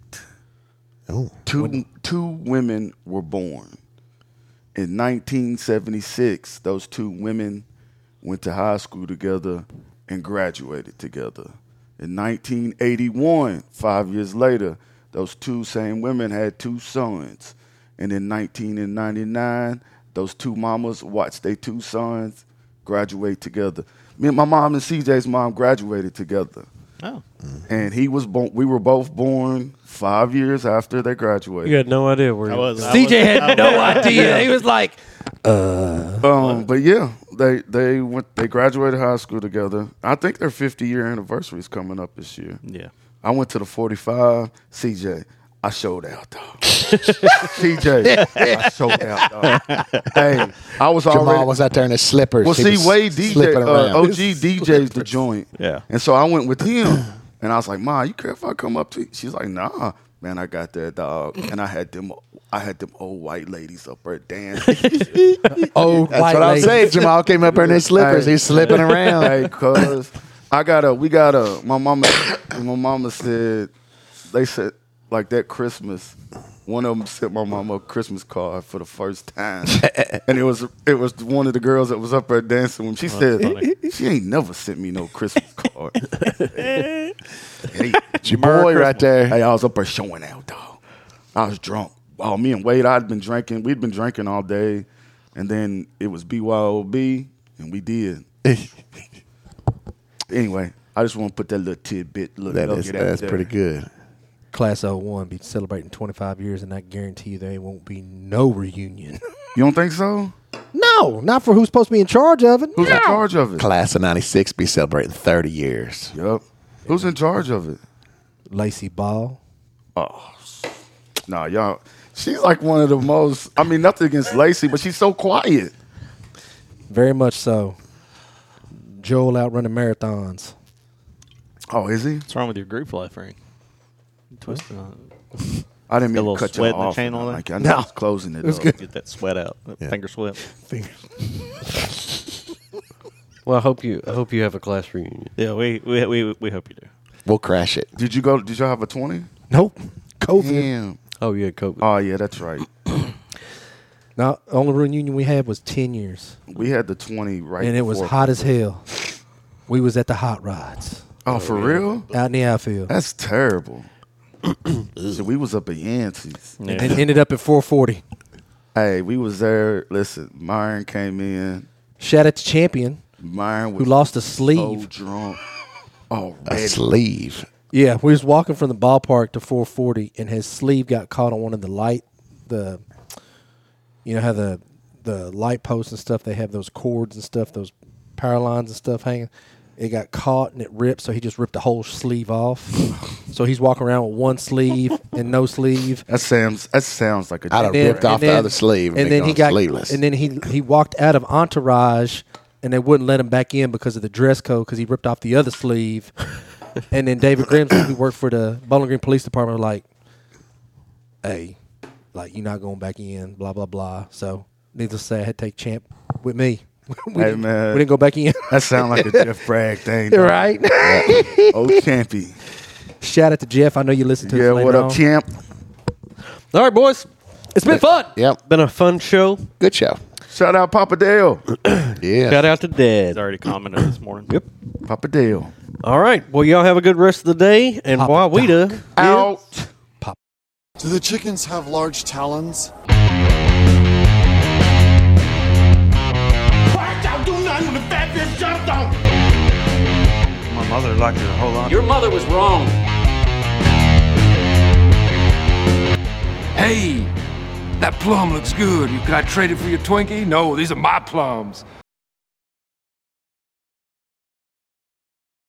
two women were born. In 1976, those 2 women went to high school together and graduated together. In 1981, 5 years later, those 2 same women had 2 sons. And in 1999, those 2 mamas watched their 2 sons graduate together. Me and my mom and CJ's mom graduated together. Oh. And he was born. We were both born 5 years after they graduated. You had no idea where CJ had no idea. He was like, But yeah, they graduated high school together. I think their 50-year anniversary is coming up this year. Yeah. I went to the 45. CJ, I showed out, dog. CJ, I showed out, dog. Hey, I was Jamal already. was out there in his slippers. Well, He see, was Wade DJ, slipping around. OG DJ's the joint. Yeah. And so I went with him, and I was like, "Ma, you care if I come up to you?" She's like, "Nah, man, I got that, dog." And I had them old white ladies up there dancing. "Oh, That's what I'm saying. Jamal came up there in his slippers. He's slipping around. Hey, cuz my mama said, they said, like that Christmas, one of them sent my mama a Christmas card for the first time. And it was one of the girls that was up there dancing with me. She said, she ain't never sent me no Christmas card. Hey, It's your boy right there. Hey, I was up there showing out, dog. I was drunk. Oh, me and Wade, I'd been drinking. We'd been drinking all day. And then it was BYOB, and we did. Anyway, I just want to put that little tidbit. That's pretty good. Class 01 be celebrating 25 years, and I guarantee you there won't be no reunion. You don't think so? No, not for who's supposed to be in charge of it. Who's in charge of it? Class of 96 be celebrating 30 years. Yep. Who's in charge of it? Lacey Ball. Oh, no, y'all. She's like one of the most, I mean, nothing against Lacey, but she's so quiet. Very much so. Joel out running marathons. Oh, is he? What's wrong with your group life ring? Twisting on it. I didn't mean Got a to little cut you sweat in the off. chain on there? Like, I know it's closing it. was up. good. Get that sweat out. That finger sweat. Well, I hope you have a class reunion. Yeah, we hope you do. We'll crash it. Did y'all have a 20? Nope. COVID. Damn. Oh yeah, COVID. Oh, yeah, that's right. No, the only reunion we had was 10 years. We had the 20 right And it was before hot as COVID. hell. We was at the hot rods. Oh, for real? Out in the outfield. That's terrible. So we was up at Yancey's. And then ended up at 440. Hey, we was there. Listen, Myron came in. Shout out to Champion, Myron was who lost a so sleeve. drunk. A Already. sleeve. Yeah, we was walking from the ballpark to 440, and his sleeve got caught on one of you know how the light posts and stuff, they have those cords and stuff, those power lines and stuff hanging. It got caught and it ripped, so he just ripped the whole sleeve off. So he's walking around with one sleeve and no sleeve. That sounds like a I'd have joke. ripped off the other sleeve and then he got sleeveless. And then he walked out of Entourage, and they wouldn't let him back in because of the dress code because he ripped off the other sleeve. And then David Grimsley, who worked for the Bowling Green Police Department, was like, hey, like, you're not going back in, blah, blah, blah. So, needless to say, I had to take Champ with me. Hey, man. We didn't go back in. That sounds like a Jeff Bragg thing. Right? Oh, Champy. shout out to Jeff. I know you listen to Yeah, us later what up, on. champ? All right, boys. It's been fun. Yep. Been a fun show. Good show. Shout out Papa Dale. Yeah. Shout out to Dad. He's already commented this morning. Yep. Papa Dale. All right. Well, y'all have a good rest of the day. And Papa Wawita Out. Do the chickens have large talons? My mother liked to hold on. Your mother was wrong. Hey, that plum looks good. Can I trade it for your Twinkie? No, these are my plums.